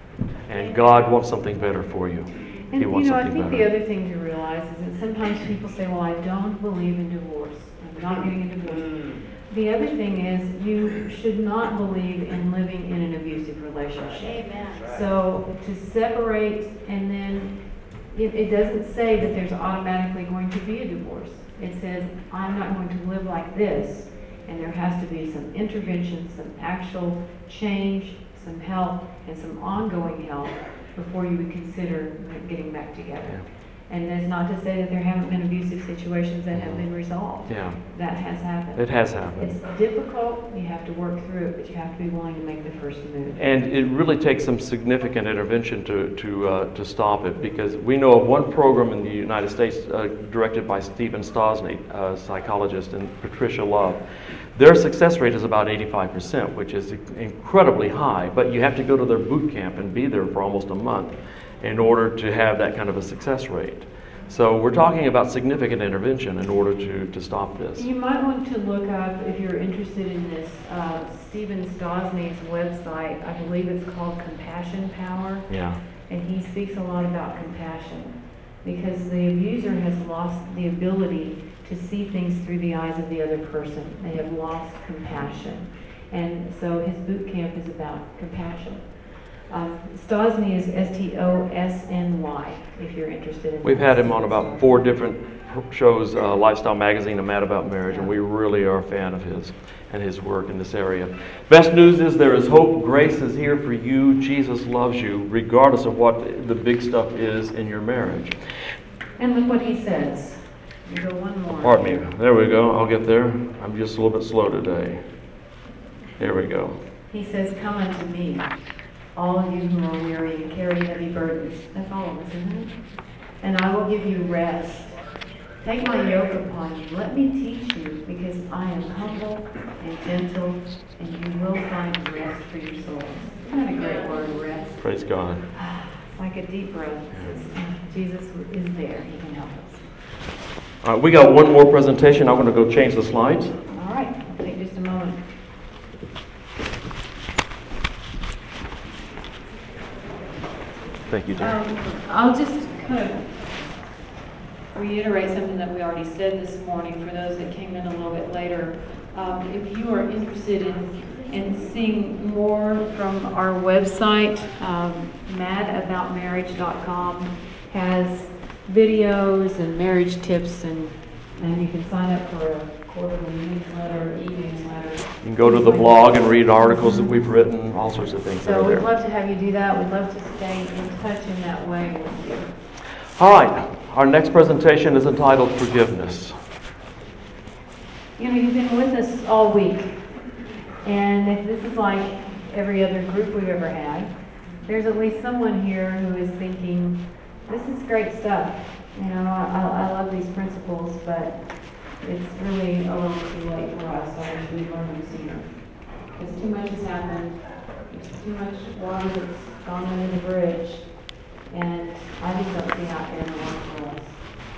And God wants something better for you. And He wants you know, I something think better. the other thing to realize is that sometimes people say, well, I don't believe in divorce. I'm not getting a divorce. The other thing is you should not believe in living in an abusive relationship. Amen. So to separate, and then it, it doesn't say that there's automatically going to be a divorce. It says, I'm not going to live like this, and there has to be some intervention, some actual change, some help, and some ongoing help before you would consider getting back together. And that's not to say that there haven't been abusive situations that have been resolved. Yeah, That has happened. it has happened. It's difficult, you have to work through it, but you have to be willing to make the first move. And it really takes some significant intervention to to uh, to stop it, because we know of one program in the United States uh, directed by Stephen Stosny, a psychologist, and Patricia Love. Their success rate is about eighty-five percent, which is incredibly high, but you have to go to their boot camp and be there for almost a month in order to have that kind of a success rate. So we're talking about significant intervention in order to, to stop this. You might want to look up, if you're interested in this, uh, Stephen Stosny's website. I believe it's called Compassion Power, Yeah. and he speaks a lot about compassion, because the abuser has lost the ability to see things through the eyes of the other person. They have lost compassion. And so his boot camp is about compassion. Um, Stosny is S T O S N Y, if you're interested in We've that. had him on about four different shows, uh, Lifestyle Magazine and Mad About Marriage, and we really are a fan of his and his work in this area. Best news is there is hope. Grace is here for you. Jesus loves you, regardless of what the big stuff is in your marriage. And look what he says. You go one more. Pardon me. There we go. I'll get there. I'm just a little bit slow today. There we go. He says, come unto me, all of you who are weary and carry heavy burdens. That's all of us, isn't it? And I will give you rest. Take my yoke upon you. Let me teach you, because I am humble and gentle, and you will find rest for your souls. Isn't that a great word, rest? Praise God. It's like a deep breath. It says, Jesus is there. He can help us. All right, we got one more presentation. I'm going to go change the slides. All right. I'll take just a moment. Thank you, Jen. Um, I'll just kind of reiterate something that we already said this morning for those that came in a little bit later. Um, if you are interested in, in seeing more from our website, um, mad about marriage dot com has videos and marriage tips, and, and you can sign up for a quarterly newsletter, e-newsletter. You can go to the blog and read articles that we've written, all sorts of things that So are we'd there. love to have you do that. We'd love to stay in touch in that way with you. All right, our next presentation is entitled Forgiveness. You know, you've been with us all week, and if this is like every other group we've ever had, there's at least someone here who is thinking, this is great stuff. You know, I, I love these principles, but it's really a little too late for us. I wish we'd learned them sooner. Because too much has happened. There's too much water that's gone under the bridge. And I just don't see out there in the world for us.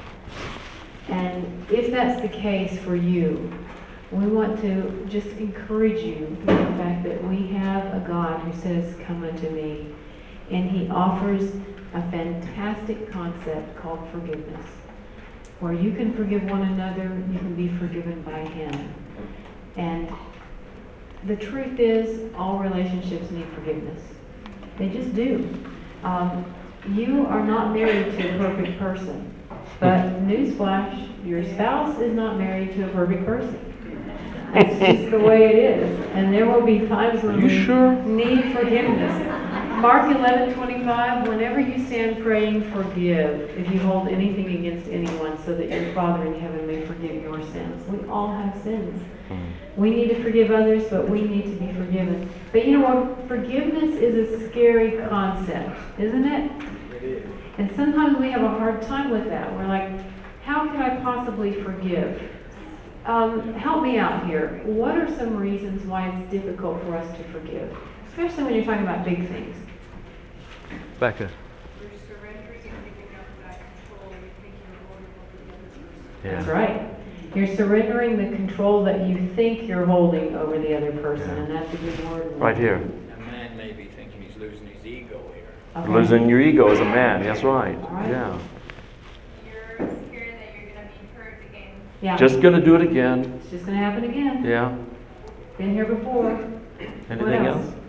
And if that's the case for you, we want to just encourage you in the fact that we have a God who says, come unto me. And he offers a fantastic concept called forgiveness, where you can forgive one another, you can be forgiven by him. And the truth is, all relationships need forgiveness. They just do. Um, you are not married to a perfect person, but newsflash, your spouse is not married to a perfect person. That's just the way it is. And there will be times when You we sure? need forgiveness. Mark eleven twenty-five, whenever you stand praying, forgive if you hold anything against anyone, so that your Father in heaven may forgive your sins. We all have sins. We need to forgive others, but we need to be forgiven. But you know what? Forgiveness is a scary concept, isn't it? It is. And sometimes we have a hard time with that. We're like, how can I possibly forgive? Um, help me out here. What are some reasons why it's difficult for us to forgive? Especially when you're talking about big things. Becca. You're surrendering and giving up that control you think you're holding over the other person. Yeah. That's right. You're surrendering the control that you think you're holding over the other person, and that's a good word. Right here. A man may be thinking he's losing his ego here. Okay. Losing your ego as a man. That's right. All right. Yeah. You're scared that you're going to be hurt again. Yeah. Just gonna do it again. It's just going to happen again. Yeah. Been here before. Anything else? else?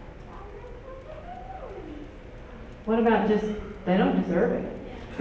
What about just, they don't deserve it.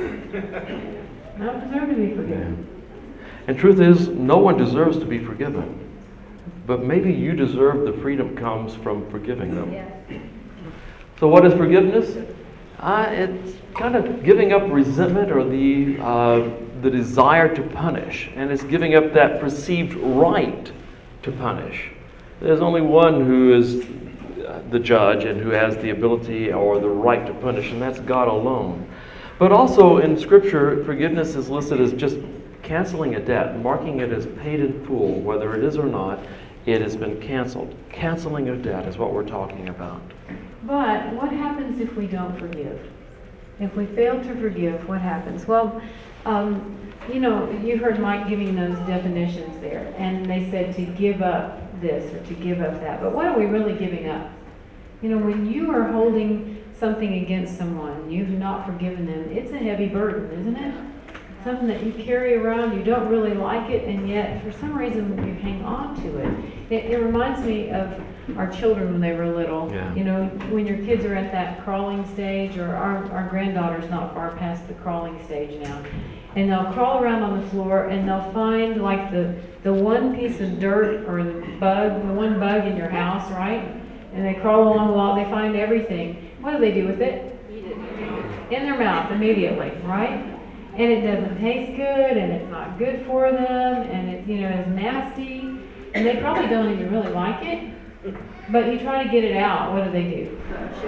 They don't deserve to be forgiven. And truth is, no one deserves to be forgiven. But maybe you deserve the freedom comes from forgiving them. Yes. So what is forgiveness? Uh, it's kind of giving up resentment or the, uh, the desire to punish. And it's giving up that perceived right to punish. There's only one who is the judge and who has the ability or the right to punish, and that's God alone. But also in Scripture, forgiveness is listed as just canceling a debt, marking it as paid in full, whether it is or not, it has been canceled. Canceling a debt is what we're talking about. But what happens if we don't forgive? If we fail to forgive, what happens? Well, um, you know, you heard Mike giving those definitions there, and they said to give up this or to give up that. But what are we really giving up? You know, when you are holding something against someone, you've not forgiven them, it's a heavy burden, isn't it? Something that you carry around, you don't really like it, and yet for some reason you hang on to it. It, it reminds me of our children when they were little. Yeah. You know, when your kids are at that crawling stage, or our, our granddaughter's not far past the crawling stage now, and they'll crawl around on the floor and they'll find like the, the one piece of dirt or the bug, the one bug in your house, right? And they crawl along the wall, they find everything. What do they do with it? Eat it. In their mouth immediately, right? And it doesn't taste good, and it's not good for them, and it, you know, it's nasty, and they probably don't even really like it. But you try to get it out. What do they do?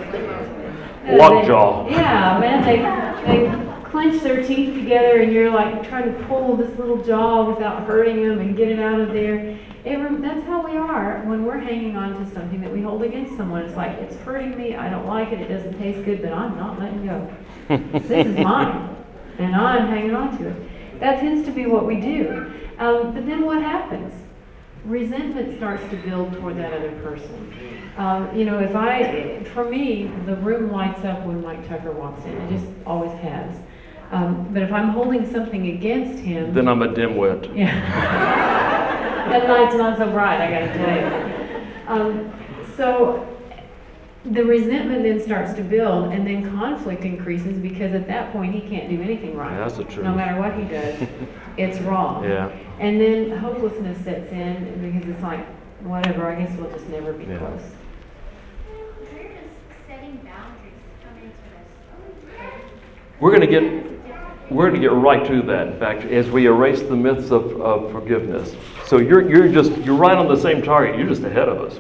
Uh, Lockjaw. they- Yeah, man, they they clench their teeth together, and you're like trying to pull this little jaw without hurting them and get it out of there. It, rem- that's how we are when we're hanging on to something that we hold against someone. It's like, it's hurting me. I don't like it. It doesn't taste good, but I'm not letting go. This is mine. And I'm hanging on to it. That tends to be what we do. Um, but then what happens? Resentment starts to build toward that other person. Um, you know, if I, for me, the room lights up when Mike Tucker walks in. It just always has. Um, but if I'm holding something against him, Then I'm a dimwit. yeah. That night's not so bright, I gotta tell you. Um, so the resentment then starts to build, and then conflict increases, because at that point he can't do anything right. Yeah, that's the truth. No matter what he does, it's wrong. Yeah. And then hopelessness sets in, because it's like, whatever, I guess we'll just never be Yeah. close. Where does setting boundaries come into this? We're going to get, It's a different we're going to get right to that, in fact, as we erase the myths of, of forgiveness. So you're, you're just, you're right on the same target. You're just ahead of us.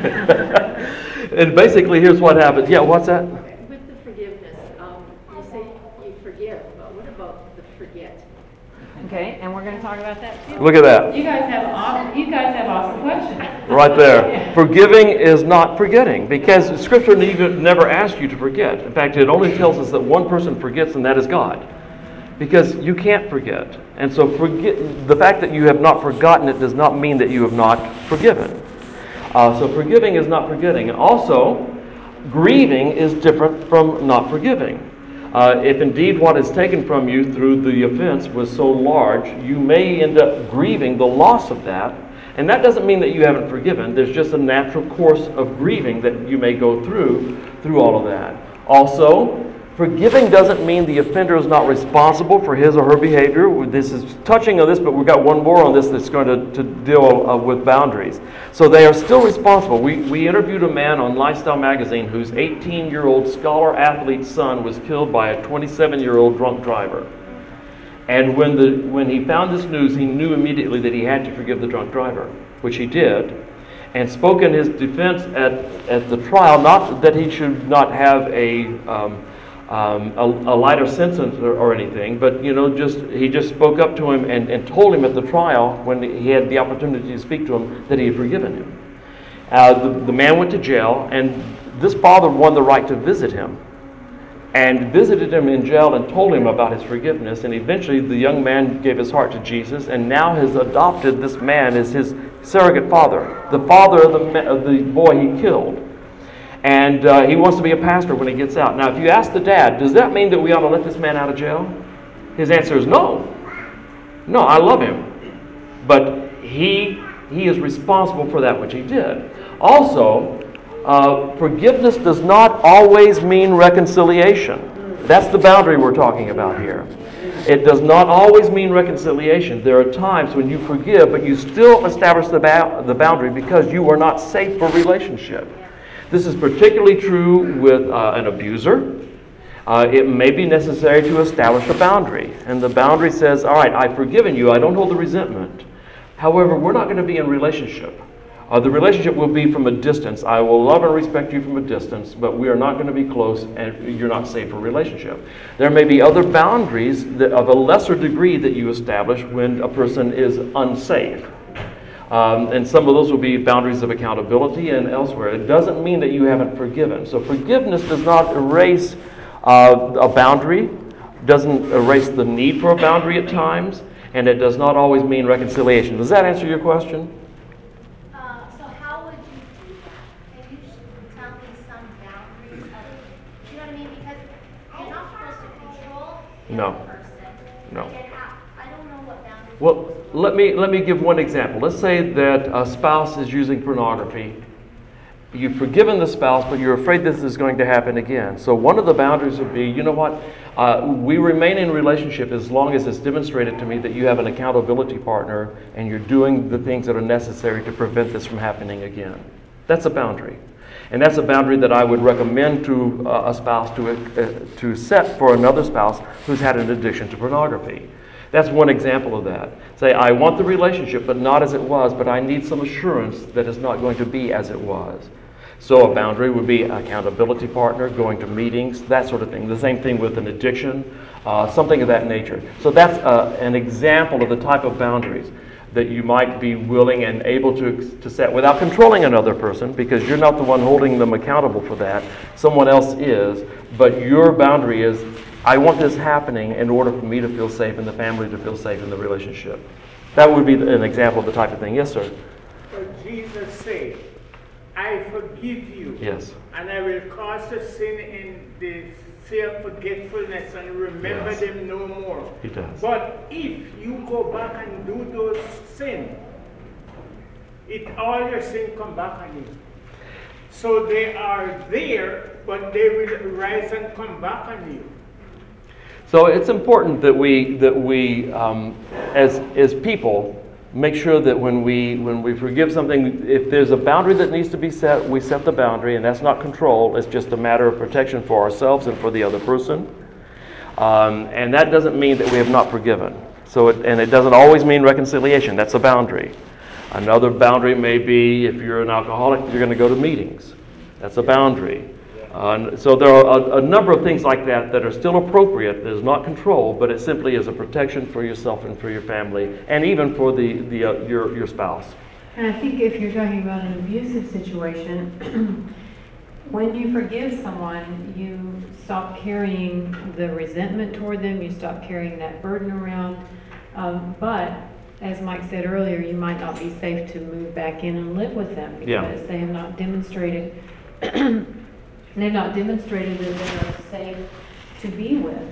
And basically, here's what happens. Yeah, what's that? With the forgiveness, um, you say you forgive, but what about the forget? Okay, and we're going to talk about that too. Look at that. You guys have awesome, you guys have awesome questions. Right there. Forgiving is not forgetting, because Scripture even never asks you to forget. In fact, it only tells us that one person forgets, and that is God. Because you can't forget. And so forget, the fact that you have not forgotten it does not mean that you have not forgiven. Uh, so forgiving is not forgetting. Also, grieving is different from not forgiving. Uh, if indeed what is taken from you through the offense was so large, you may end up grieving the loss of that. And that doesn't mean that you haven't forgiven. There's just a natural course of grieving that you may go through through all of that. Also, forgiving doesn't mean the offender is not responsible for his or her behavior. This is touching on this, but we've got one more on this that's going to, to deal uh, with boundaries. So they are still responsible. We, we interviewed a man on Lifestyle Magazine whose eighteen-year-old scholar athlete's son was killed by a twenty-seven-year-old drunk driver. And when, the, when he found this news, he knew immediately that he had to forgive the drunk driver, which he did, and spoke in his defense at, at the trial, not that he should not have a... Um, Um, a, a lighter sentence or, or anything, but you know, just he just spoke up to him and, and told him at the trial when he had the opportunity to speak to him that he had forgiven him. Uh, the, the man went to jail, and this father won the right to visit him, and visited him in jail and told him about his forgiveness. And eventually, the young man gave his heart to Jesus, and now has adopted this man as his surrogate father, the father of the of the boy he killed. And uh, he wants to be a pastor when he gets out. Now, if you ask the dad, does that mean that we ought to let this man out of jail? His answer is no. No, I love him. But he, he is responsible for that which he did. Also, uh, forgiveness does not always mean reconciliation. That's the boundary we're talking about here. It does not always mean reconciliation. There are times when you forgive, but you still establish the, ba- the boundary because you are not safe for relationship. This is particularly true with uh, an abuser. Uh, it may be necessary to establish a boundary. And the boundary says, all right, I've forgiven you. I don't hold the resentment. However, we're not going to be in relationship. Uh, the relationship will be from a distance. I will love and respect you from a distance, but we are not going to be close, and you're not safe for relationship. There may be other boundaries that, of a lesser degree that you establish when a person is unsafe. Um, and some of those will be boundaries of accountability and elsewhere. It doesn't mean that you haven't forgiven. So forgiveness does not erase uh, a boundary, doesn't erase the need for a boundary at times, and it does not always mean reconciliation. Does that answer your question? Uh, so how would you do that? Can you tell me some boundaries of, you know what I mean? Because you're not supposed to control the No. other person. No. Again, I, I don't know what boundaries. Well, let me let me give one example. Let's say that a spouse is using pornography. You've forgiven the spouse, but you're afraid this is going to happen again. So one of the boundaries would be, you know what, uh, we remain in relationship as long as it's demonstrated to me that you have an accountability partner and you're doing the things that are necessary to prevent this from happening again. That's a boundary. And that's a boundary that I would recommend to uh, a spouse to, uh, to set for another spouse who's had an addiction to pornography. That's one example of that. Say, I want the relationship, but not as it was, but I need some assurance that it's not going to be as it was. So a boundary would be an accountability partner, going to meetings, that sort of thing. The same thing with an addiction, uh, something of that nature. So that's uh, an example of the type of boundaries that you might be willing and able to, to set without controlling another person, because you're not the one holding them accountable for that. Someone else is, but your boundary is, I want this happening in order for me to feel safe and the family to feel safe in the relationship. That would be an example of the type of thing. Yes, sir? But Jesus said, I forgive you. Yes. And I will cause the sin in the self-forgetfulness and remember Yes. them no more. He does. But if you go back and do those sins, it all your sin come back on you. So they are there, but they will rise and come back on you. So it's important that we that we um, as as people make sure that when we when we forgive something, if there's a boundary that needs to be set, we set the boundary, and that's not control. It's just a matter of protection for ourselves and for the other person. Um, and that doesn't mean that we have not forgiven. So, it, and it doesn't always mean reconciliation. That's a boundary. Another boundary may be if you're an alcoholic, you're going to go to meetings. That's a boundary. Uh, so there are a, a number of things like that that are still appropriate. There's not control, but it simply is a protection for yourself and for your family, and even for the, the uh, your your spouse. And I think if you're talking about an abusive situation, when you forgive someone, you stop carrying the resentment toward them, you stop carrying that burden around. Um, but, as Mike said earlier, you might not be safe to move back in and live with them because Yeah. they have not demonstrated they've not demonstrated that they are safe to be with.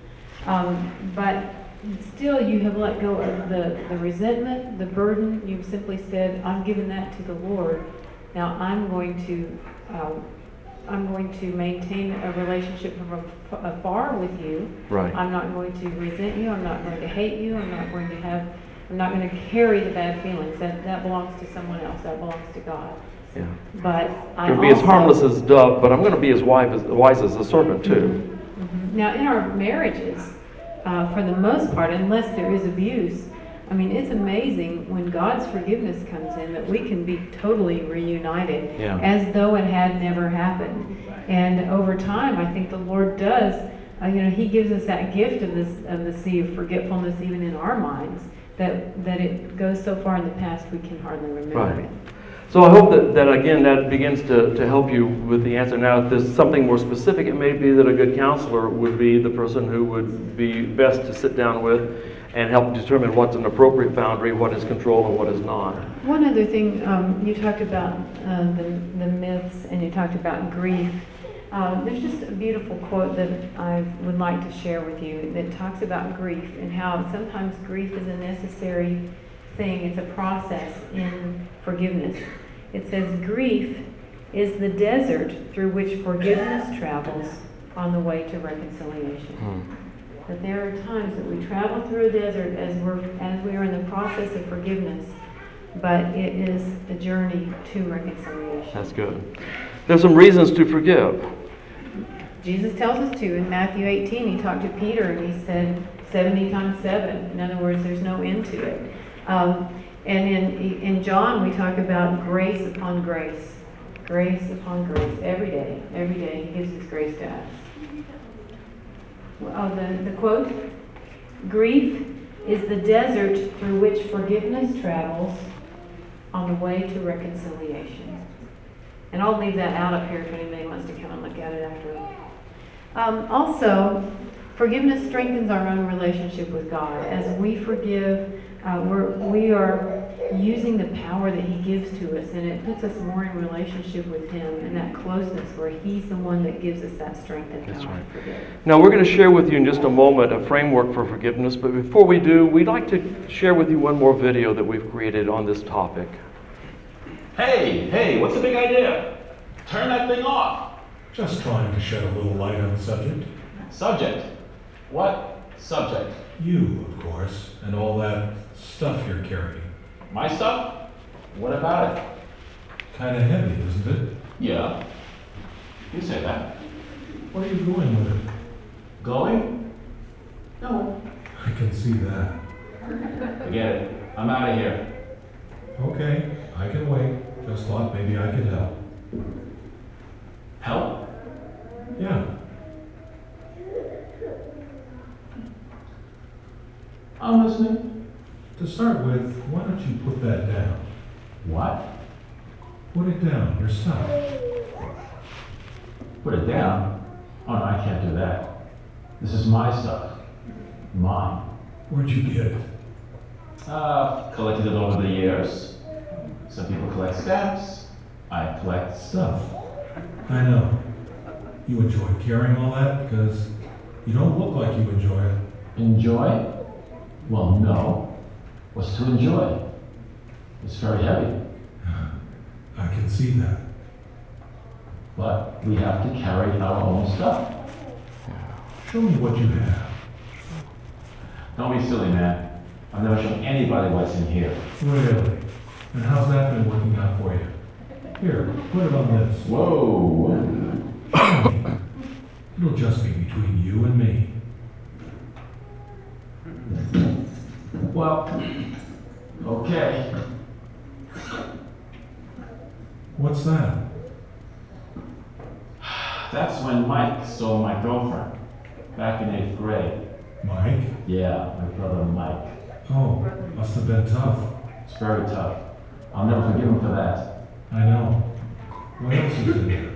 Um, but still, you have let go of the, the resentment, the burden. You've simply said, I'm giving that to the Lord. Now I'm going to um, I'm going to maintain a relationship from afar with you. Right. I'm not going to resent you. I'm not going to hate you. I'm not going to have, I'm not going to carry the bad feelings. That, that belongs to someone else. That belongs to God. Yeah. But I'm I'm going to be as also- harmless as a dove, but I'm going to be as wise as, wise as a serpent too. Mhm. Now, in our marriages, uh, for the most part, unless there is abuse, I mean, it's amazing when God's forgiveness comes in that we can be totally reunited Yeah. as though it had never happened. And over time, I think the Lord does, uh, you know, He gives us that gift of this of the sea of forgetfulness even in our minds, that, that it goes so far in the past we can hardly remember Right. it. So I hope that, that again, that begins to, to help you with the answer. Now, if there's something more specific, it may be that a good counselor would be the person who would be best to sit down with and help determine what's an appropriate boundary, what is control and what is not. One other thing, um, you talked about uh, the, the myths and you talked about grief. Um, there's just a beautiful quote that I would like to share with you that talks about grief and how sometimes grief is a necessary thing. It's a process in forgiveness. It says, grief is the desert through which forgiveness travels on the way to reconciliation. Hmm. That there are times that we travel through a desert as we're as we are in the process of forgiveness, but it is a journey to reconciliation. That's good. There's some reasons to forgive. Jesus tells us to. In Matthew eighteen, He talked to Peter and He said seventy times seven. In other words, there's no end to it. Um, and in in John, we talk about grace upon grace. Grace upon grace. Every day. Every day He gives His grace to us. Oh, the, the quote, grief is the desert through which forgiveness travels on the way to reconciliation. And I'll leave that out up here if anybody wants to come and look at it after. Um, also, forgiveness strengthens our own relationship with God. As we forgive, uh, we're, we are using the power that He gives to us, and it puts us more in relationship with Him and that closeness where He's the one that gives us that strength and That's power right. to forgive. Now, we're going to share with you in just a moment a framework for forgiveness, but before we do, we'd like to share with you one more video that we've created on this topic. Hey, hey, what's the big idea? Turn that thing off. Just trying to shed a little light on the subject. Subject? What subject? You, of course, and all that stuff you're carrying. My stuff? What about it? Kind of heavy, isn't it? Yeah. You say that. Where are you going with it? Going? No. I can see that. Forget it. I'm out of here. Okay, I can wait. Just thought maybe I could help. Help? Yeah. I'm listening. To start with, why don't you put that down? What? Put it down, your stuff. Put it down? Oh no, I can't do that. This is my stuff. Mine. Where'd you get it? Uh, collected it over the years. Some people collect stamps. I collect Stuff. I know. You enjoy carrying all that? Because you don't look like you enjoy it. Enjoy? Well, no. What's to enjoy? It's very heavy. I can see that. But we have to carry our own stuff. Show me what you have. Don't be silly, man. I've never shown anybody what's in here. Really? And how's that been working out for you? Here, put it on this. Whoa. It'll just be between you and me. Well, okay. What's that? That's when Mike stole my girlfriend, back in eighth grade. Mike? Yeah, my brother Mike. Oh, must have been tough. It's very tough. I'll never forgive him for that. I know. What else is in there?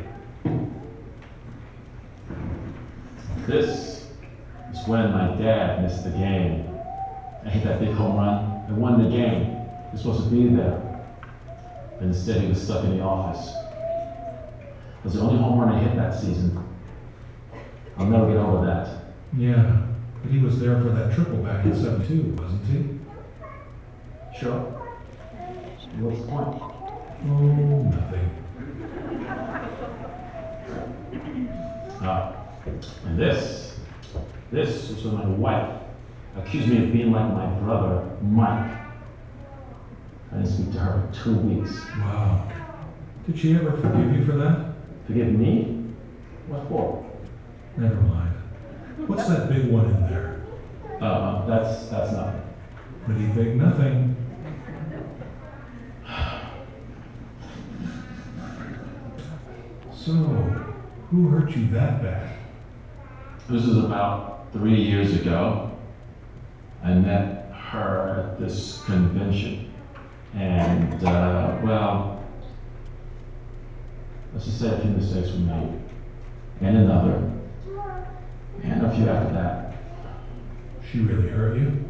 This is when my dad missed the game. I hit that big home run and won the game. He was supposed to be there. But instead, he was stuck in the office. It was the only home run I hit that season. I'll never get over that. Yeah, but he was there for that triple back in seventy-two, wasn't he? Sure. What's the point? Oh, nothing. Ah, and this, this was when my wife accused me of being like my brother, Mike. I didn't speak to her for two weeks. Wow. Did she ever forgive you for that? Forgive me? What for? Never mind. What's that big one in there? Uh, that's, that's nothing. Pretty big nothing. So, who hurt you that bad? This was about three years ago. I met her at this convention. And, uh, well, let's just say a few mistakes were made. And another. And a few after that. She really hurt you?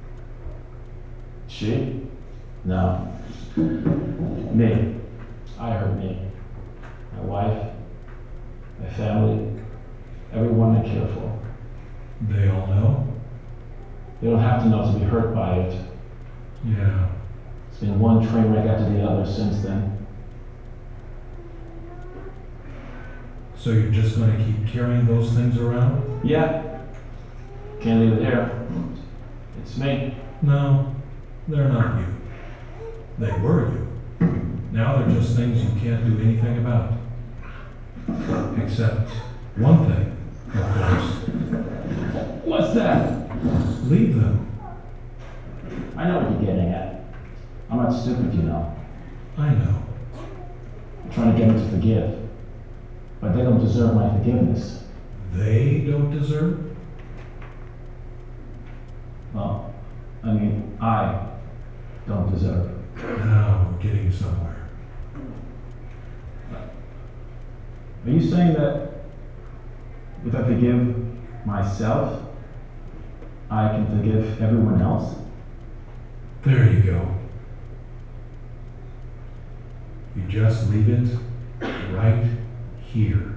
She? No. Me. I hurt me. My wife, my family, everyone I care for. They all know? They don't have to know to be hurt by it. Yeah. It's been one train wreck after the other since then. So you're just going to keep carrying those things around? Yeah. Can't leave it here. It's me. No, they're not you. They were you. Now they're just things you can't do anything about. Except one thing, of course. What's that? Leave them. I know what you're getting at. I'm not stupid, you know. I know. I'm trying to get them to forgive. But they don't deserve my forgiveness. They don't deserve? Well, I mean, I don't deserve. Now we're getting somewhere. Are you saying that if I forgive myself, I can forgive everyone else? There you go. You just leave it right here.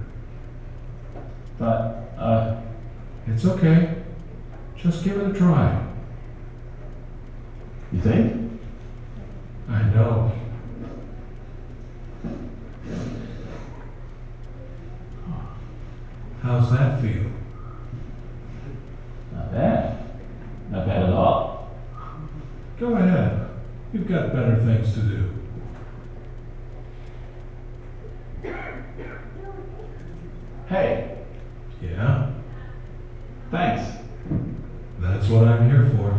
But, uh... It's okay. Just give it a try. You think? I know. How's that feel? Not bad. Not bad at all. Go ahead. You've got better things to do. Hey. Yeah? Thanks. That's what I'm here for.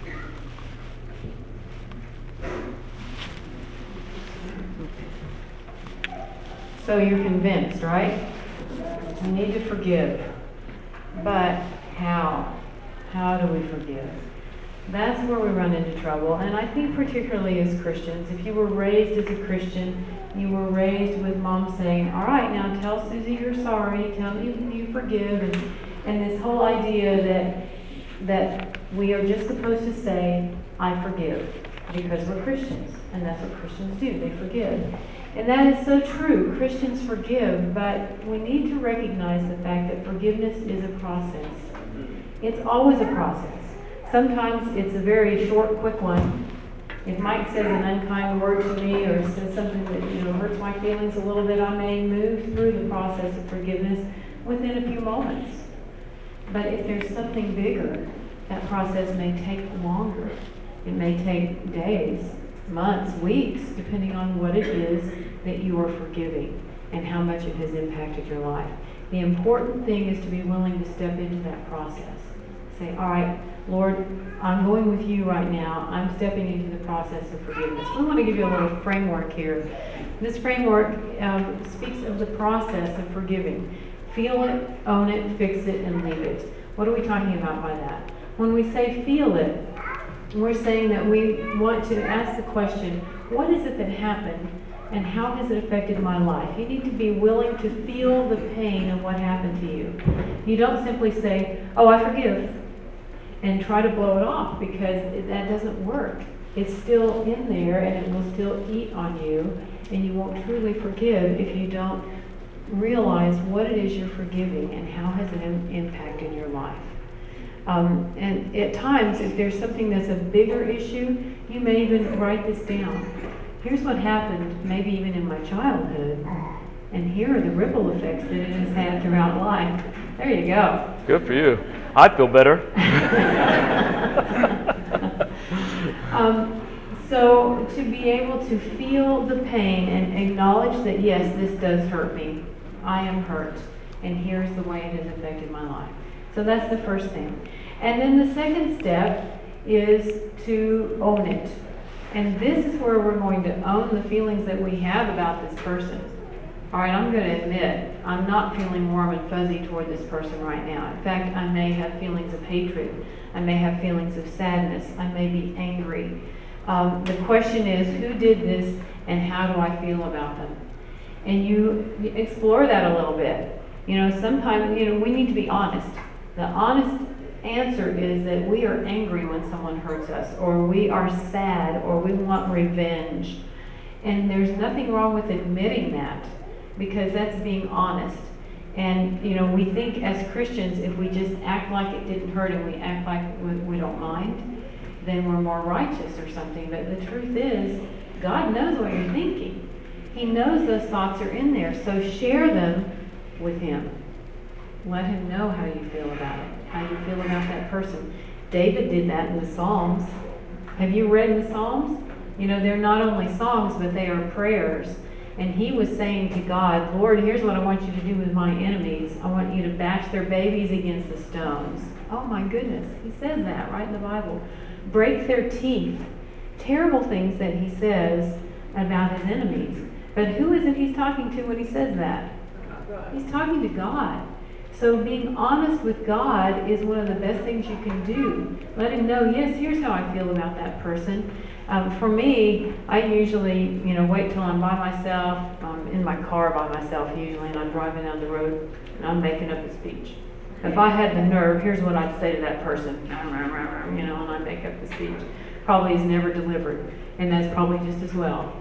So you're convinced, right? We need to forgive. But how? How do we forgive? That's where we run into trouble. And I think particularly as Christians, if you were raised as a Christian, you were raised with mom saying, all right, now tell Susie you're sorry, tell me you forgive, and, and this whole idea that, that we are just supposed to say, I forgive, because we're Christians, and that's what Christians do, they forgive. And that is so true. Christians forgive, but we need to recognize the fact that forgiveness is a process. It's always a process. Sometimes it's a very short, quick one. If Mike says an unkind word to me or says something that, you know, hurts my feelings a little bit, I may move through the process of forgiveness within a few moments. But if there's something bigger, that process may take longer. It may take days, months, weeks, depending on what it is that you are forgiving and how much it has impacted your life. The important thing is to be willing to step into that process. Say, all right, Lord, I'm going with you right now. I'm stepping into the process of forgiveness. We want to give you a little framework here. This framework um, speaks of the process of forgiving. Feel it, own it, fix it, and leave it. What are we talking about by that? When we say feel it, we're saying that we want to ask the question, what is it that happened and how has it affected my life? You need to be willing to feel the pain of what happened to you. You don't simply say, oh, I forgive, and try to blow it off, because that doesn't work. It's still in there and it will still eat on you, and you won't truly forgive if you don't realize what it is you're forgiving and how has it im- impacted your life. Um, and at times, if there's something that's a bigger issue, you may even write this down. Here's what happened, maybe even in my childhood, and here are the ripple effects that it has had throughout life. There you go. Good for you. I feel better. um, so to be able to feel the pain and acknowledge that, yes, this does hurt me. I am hurt, and here's the way it has affected my life. So that's the first thing. And then the second step is to own it. And this is where we're going to own the feelings that we have about this person. All right, I'm going to admit, I'm not feeling warm and fuzzy toward this person right now. In fact, I may have feelings of hatred. I may have feelings of sadness. I may be angry. Um, the question is, who did this and how do I feel about them? And you explore that a little bit. You know, sometimes, you know, we need to be honest. The honest answer is that we are angry when someone hurts us, or we are sad, or we want revenge. And there's nothing wrong with admitting that, because that's being honest. And, you know, we think as Christians, if we just act like it didn't hurt and we act like we, we don't mind, then we're more righteous or something. But the truth is, God knows what you're thinking. He knows those thoughts are in there, so share them with Him. Let Him know how you feel about it, how you feel about that person. David did that in the Psalms. Have you read the Psalms? You know, they're not only songs, but they are prayers. And he was saying to God, Lord, here's what I want you to do with my enemies. I want you to bash their babies against the stones. Oh my goodness, he says that right in the Bible. Break their teeth. Terrible things that he says about his enemies. But who is it he's talking to when he says that? He's talking to God. So being honest with God is one of the best things you can do. Let Him know, yes, here's how I feel about that person. Um, for me, I usually, you know, wait till I'm by myself. I'm in my car by myself usually, and I'm driving down the road, and I'm making up a speech. If I had the nerve, here's what I'd say to that person, you know, and I make up the speech. Probably is never delivered, and that's probably just as well.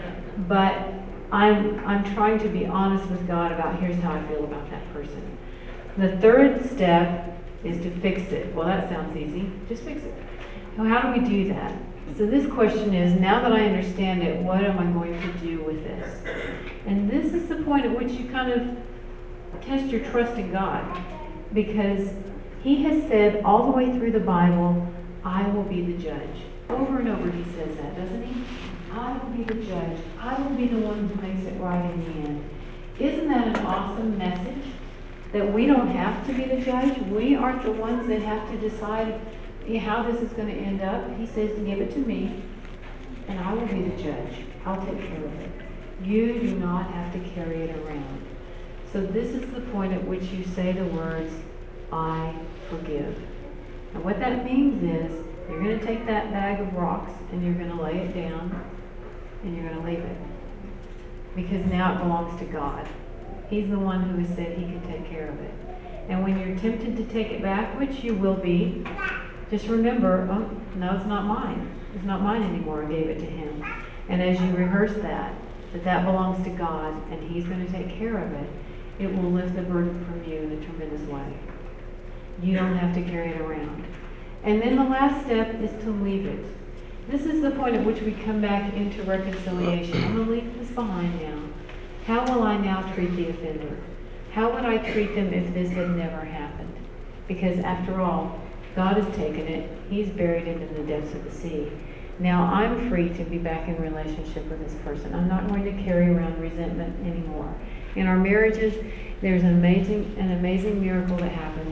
But I'm I'm trying to be honest with God about here's how I feel about that person. The third step is to fix it. Well, that sounds easy. Just fix it. Well, how do we do that? So this question is, now that I understand it, what am I going to do with this? And this is the point at which you kind of test your trust in God. Because He has said all the way through the Bible, I will be the judge. Over and over He says that, doesn't He? I will be the judge. I will be the one who makes it right in the end. Isn't that an awesome message? That we don't have to be the judge. We aren't the ones that have to decide how this is going to end up. He says, give it to me, and I will be the judge. I'll take care of it. You do not have to carry it around. So this is the point at which you say the words, I forgive. And what that means is, you're going to take that bag of rocks, and you're going to lay it down, and you're going to leave it. Because now it belongs to God. He's the one who has said He can take care of it. And when you're tempted to take it back, which you will be, just remember, oh, no, it's not mine. It's not mine anymore. I gave it to Him. And as you rehearse that, that that belongs to God, and He's going to take care of it, it will lift the burden from you in a tremendous way. You don't have to carry it around. And then the last step is to leave it. This is the point at which we come back into reconciliation. I'm going to leave this behind now. How will I now treat the offender? How would I treat them if this had never happened? Because after all, God has taken it. He's buried it in the depths of the sea. Now I'm free to be back in relationship with this person. I'm not going to carry around resentment anymore. In our marriages, there's an amazing, an amazing miracle that happens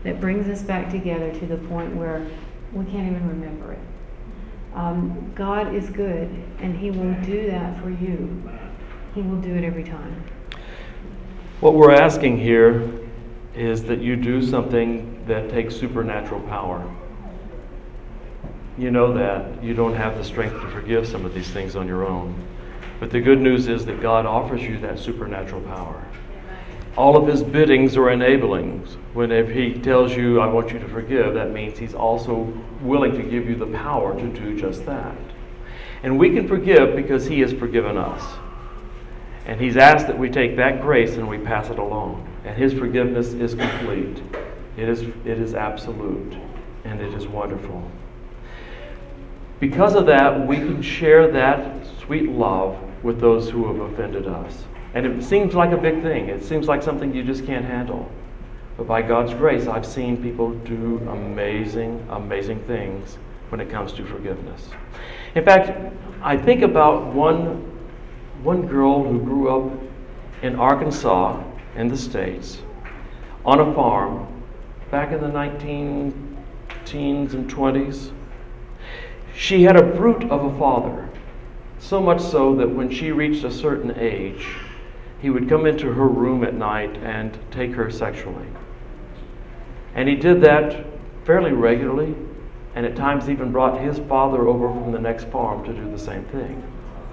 that brings us back together to the point where we can't even remember it. Um, God is good, and He will do that for you. He will do it every time. What we're asking here is that you do something that takes supernatural power. You know that you don't have the strength to forgive some of these things on your own. But the good news is that God offers you that supernatural power. All of His biddings are enablings. Whenever He tells you, I want you to forgive, that means He's also willing to give you the power to do just that. And we can forgive because He has forgiven us. And He's asked that we take that grace and we pass it along. And His forgiveness is complete. It is, it is absolute. And it is wonderful. Because of that, we can share that sweet love with those who have offended us. And it seems like a big thing. It seems like something you just can't handle. But by God's grace, I've seen people do amazing, amazing things when it comes to forgiveness. In fact, I think about one, one girl who grew up in Arkansas in the States on a farm back in the nineteen teens and twenties. She had a brute of a father, so much so that when she reached a certain age, he would come into her room at night and take her sexually. And he did that fairly regularly, and at times even brought his father over from the next farm to do the same thing.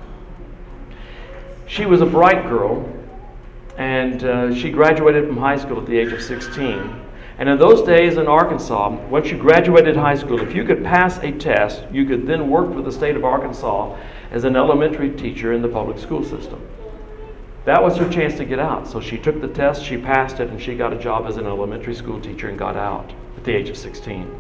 She was a bright girl, and uh, she graduated from high school at the age of sixteen. And in those days in Arkansas, once you graduated high school, if you could pass a test, you could then work for the state of Arkansas as an elementary teacher in the public school system. That was her chance to get out. So she took the test, she passed it, and she got a job as an elementary school teacher and got out at the age of sixteen.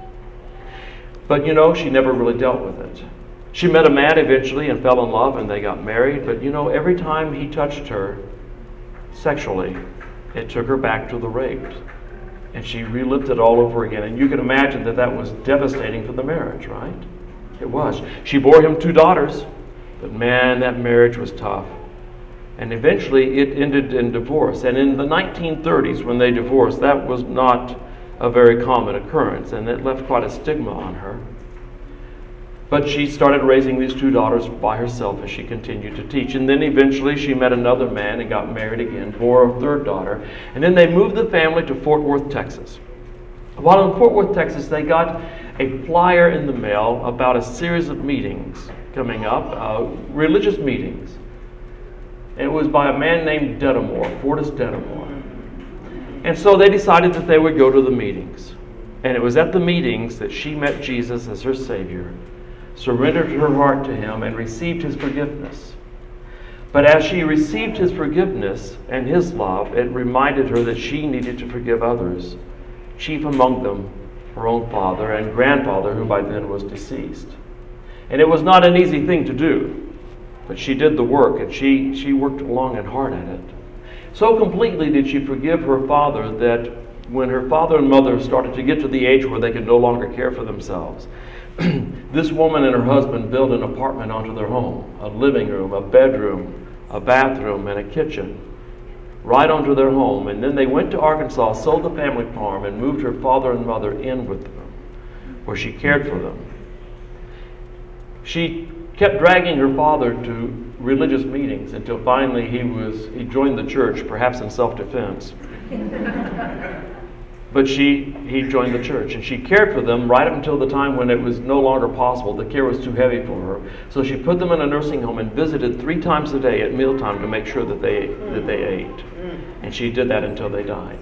But you know, she never really dealt with it. She met a man eventually and fell in love, and they got married. But you know, every time he touched her sexually, it took her back to the rape. And she relived it all over again. And you can imagine that that was devastating for the marriage, right? It was. She bore him two daughters, but man, that marriage was tough. And eventually it ended in divorce. And in the nineteen thirties, when they divorced, that was not a very common occurrence, and it left quite a stigma on her. But she started raising these two daughters by herself as she continued to teach. And then eventually she met another man and got married again, bore a third daughter. And then they moved the family to Fort Worth, Texas. While in Fort Worth, Texas, they got a flyer in the mail about a series of meetings coming up, uh, religious meetings. It was by a man named Dedamore, Fortis Dedamore. And so they decided that they would go to the meetings. And it was at the meetings that she met Jesus as her Savior, surrendered her heart to Him, and received His forgiveness. But as she received His forgiveness and His love, it reminded her that she needed to forgive others, chief among them her own father and grandfather, who by then was deceased. And it was not an easy thing to do, but she did the work, and she, she worked long and hard at it. So completely did she forgive her father that when her father and mother started to get to the age where they could no longer care for themselves, this woman and her husband built an apartment onto their home, a living room, a bedroom, a bathroom, and a kitchen, right onto their home. And then they went to Arkansas, sold the family farm, and moved her father and mother in with them, where she cared for them. She kept dragging her father to religious meetings until finally he was he joined the church, perhaps in self-defense. But she, he joined the church, and she cared for them right up until the time when it was no longer possible. The care was too heavy for her. So she put them in a nursing home and visited three times a day at mealtime to make sure that they, that they ate. And she did that until they died.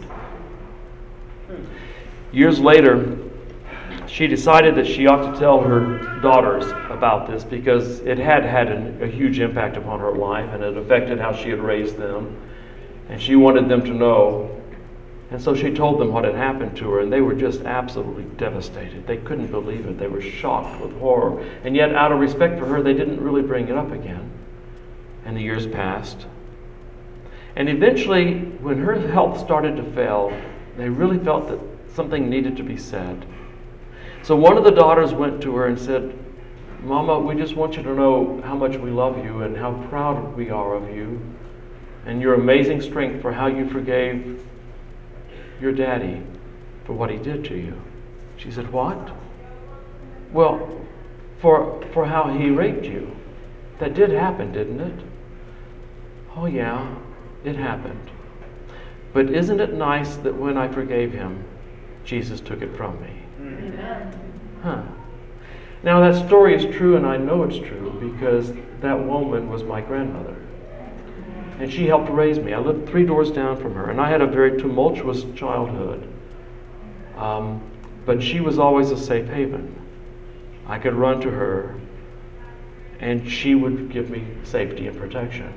Years later, she decided that she ought to tell her daughters about this because it had had an, a huge impact upon her life, and it affected how she had raised them. And she wanted them to know. And so she told them what had happened to her, and they were just absolutely devastated. They couldn't believe it. They were shocked with horror. And yet, out of respect for her, they didn't really bring it up again. And the years passed. And eventually, when her health started to fail, they really felt that something needed to be said. So one of the daughters went to her and said, "Mama, we just want you to know how much we love you and how proud we are of you and your amazing strength for how you forgave your daddy for what he did to you. She said, what? Well, for, for how he raped you. That did happen, didn't it? Oh yeah, it happened. But isn't it nice that when I forgave him, Jesus took it from me? Amen. Huh. Now that story is true, and I know it's true because that woman was my grandmother. And she helped raise me. I lived three doors down from her, and I had a very tumultuous childhood. Um, but she was always a safe haven. I could run to her, and she would give me safety and protection.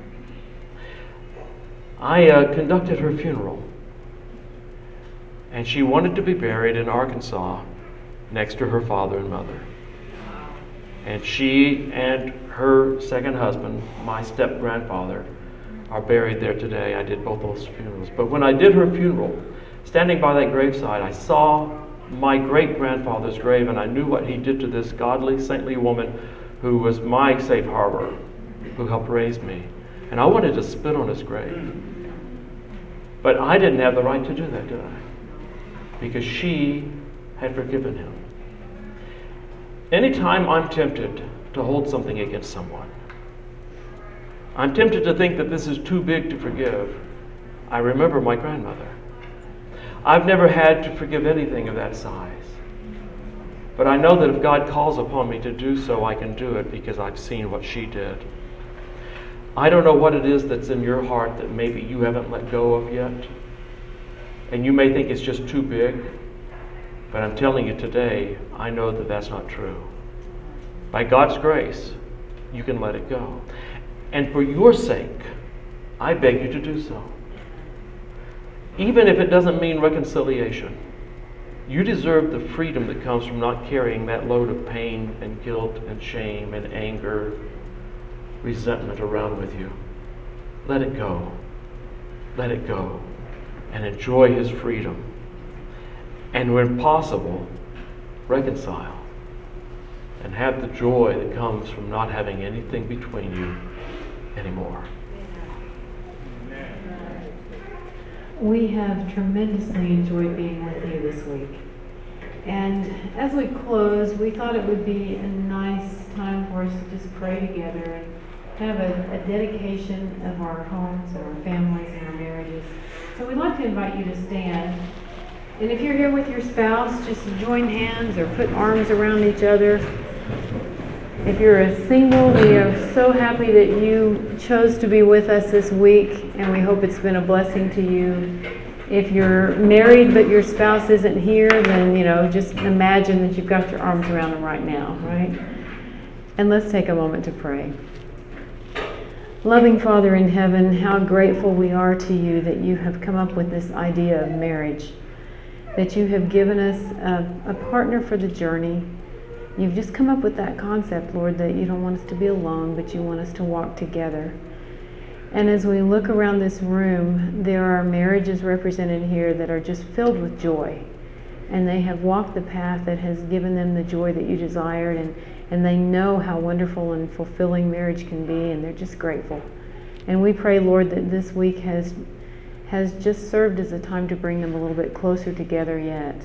I uh, conducted her funeral, and she wanted to be buried in Arkansas next to her father and mother. And she and her second husband, my step-grandfather, are buried there today. I did both those funerals. But when I did her funeral, standing by that graveside, I saw my great-grandfather's grave, and I knew what he did to this godly, saintly woman who was my safe harbor, who helped raise me. And I wanted to spit on his grave. But I didn't have the right to do that, did I? Because she had forgiven him. Anytime I'm tempted to hold something against someone, I'm tempted to think that this is too big to forgive, I remember my grandmother. I've never had to forgive anything of that size. But I know that if God calls upon me to do so, I can do it because I've seen what she did. I don't know what it is that's in your heart that maybe you haven't let go of yet. And you may think it's just too big. But I'm telling you today, I know that that's not true. By God's grace, you can let it go. And for your sake, I beg you to do so. Even if it doesn't mean reconciliation, you deserve the freedom that comes from not carrying that load of pain and guilt and shame and anger, resentment around with you. Let it go. Let it go. And enjoy his freedom. And when possible, reconcile. And have the joy that comes from not having anything between you anymore. We have tremendously enjoyed being with you this week. And as we close, we thought it would be a nice time for us to just pray together and have a, a dedication of our homes and our families and our marriages. So we'd like to invite you to stand. And if you're here with your spouse, just join hands or put arms around each other. If you're a single, we are so happy that you chose to be with us this week, and we hope it's been a blessing to you. If you're married but your spouse isn't here, then, you know, just imagine that you've got your arms around them right now, right? And let's take a moment to pray. Loving Father in heaven, how grateful we are to you that you have come up with this idea of marriage, that you have given us a, a partner for the journey. You've just come up with that concept, Lord, that you don't want us to be alone, but you want us to walk together. And as we look around this room, there are marriages represented here that are just filled with joy. And they have walked the path that has given them the joy that you desired, and, and they know how wonderful and fulfilling marriage can be, and they're just grateful. And we pray, Lord, that this week has, has just served as a time to bring them a little bit closer together yet.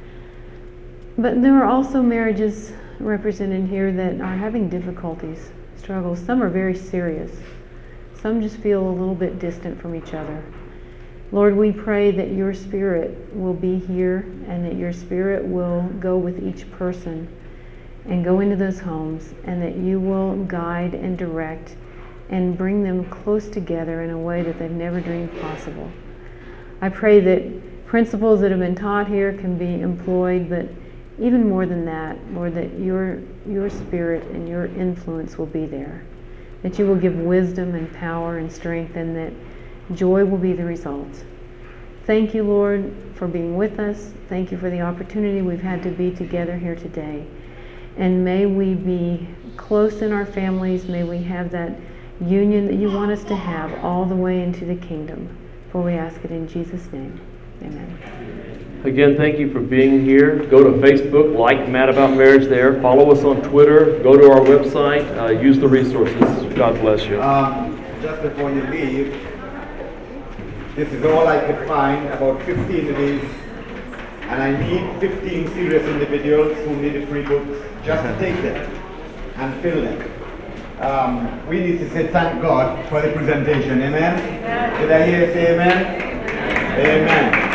But there are also marriages represented here that are having difficulties, struggles. Some are very serious. Some just feel a little bit distant from each other. Lord, we pray that your Spirit will be here and that your Spirit will go with each person and go into those homes, and that you will guide and direct and bring them close together in a way that they've never dreamed possible. I pray that principles that have been taught here can be employed, but even more than that, Lord, that your, your Spirit and your influence will be there, that you will give wisdom and power and strength, and that joy will be the result. Thank you, Lord, for being with us. Thank you for the opportunity we've had to be together here today. And may we be close in our families. May we have that union that you want us to have all the way into the kingdom. For we ask it in Jesus' name. Amen. Again, thank you for being here. Go to Facebook, like Mad About Marriage there. Follow us on Twitter. Go to our website. Uh, use the resources. God bless you. Um, just before you leave, this is all I could find, about fifteen of these And I need fifteen serious individuals who need the free books just to take them and fill them. Um, we need to say thank God for the presentation. Amen? Amen. Did I hear you say amen? Amen. Amen.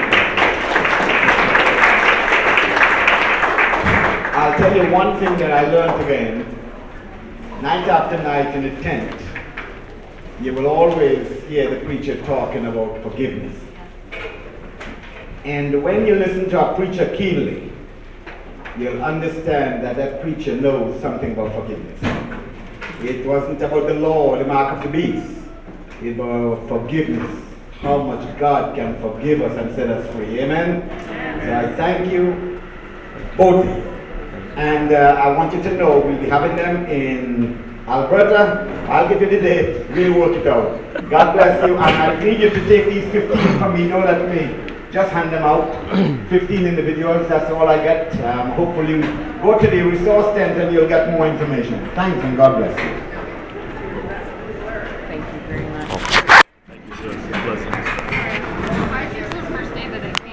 I'll tell you one thing that I learned again. Night after night in the tent, you will always hear the preacher talking about forgiveness. And when you listen to a preacher keenly, you'll understand that that preacher knows something about forgiveness. It wasn't about the law or the mark of the beast. It was about forgiveness. How much God can forgive us and set us free. Amen? So I thank you, both of you. And uh, I want you to know we'll be having them in Alberta. I'll give you the date. We'll work it out. God bless you. And I need you to take these fifteen from me. Don't let me just hand them out. fifteen individuals. That's all I get. Um, hopefully, go to the resource tent and you'll get more information. Thanks and God bless you.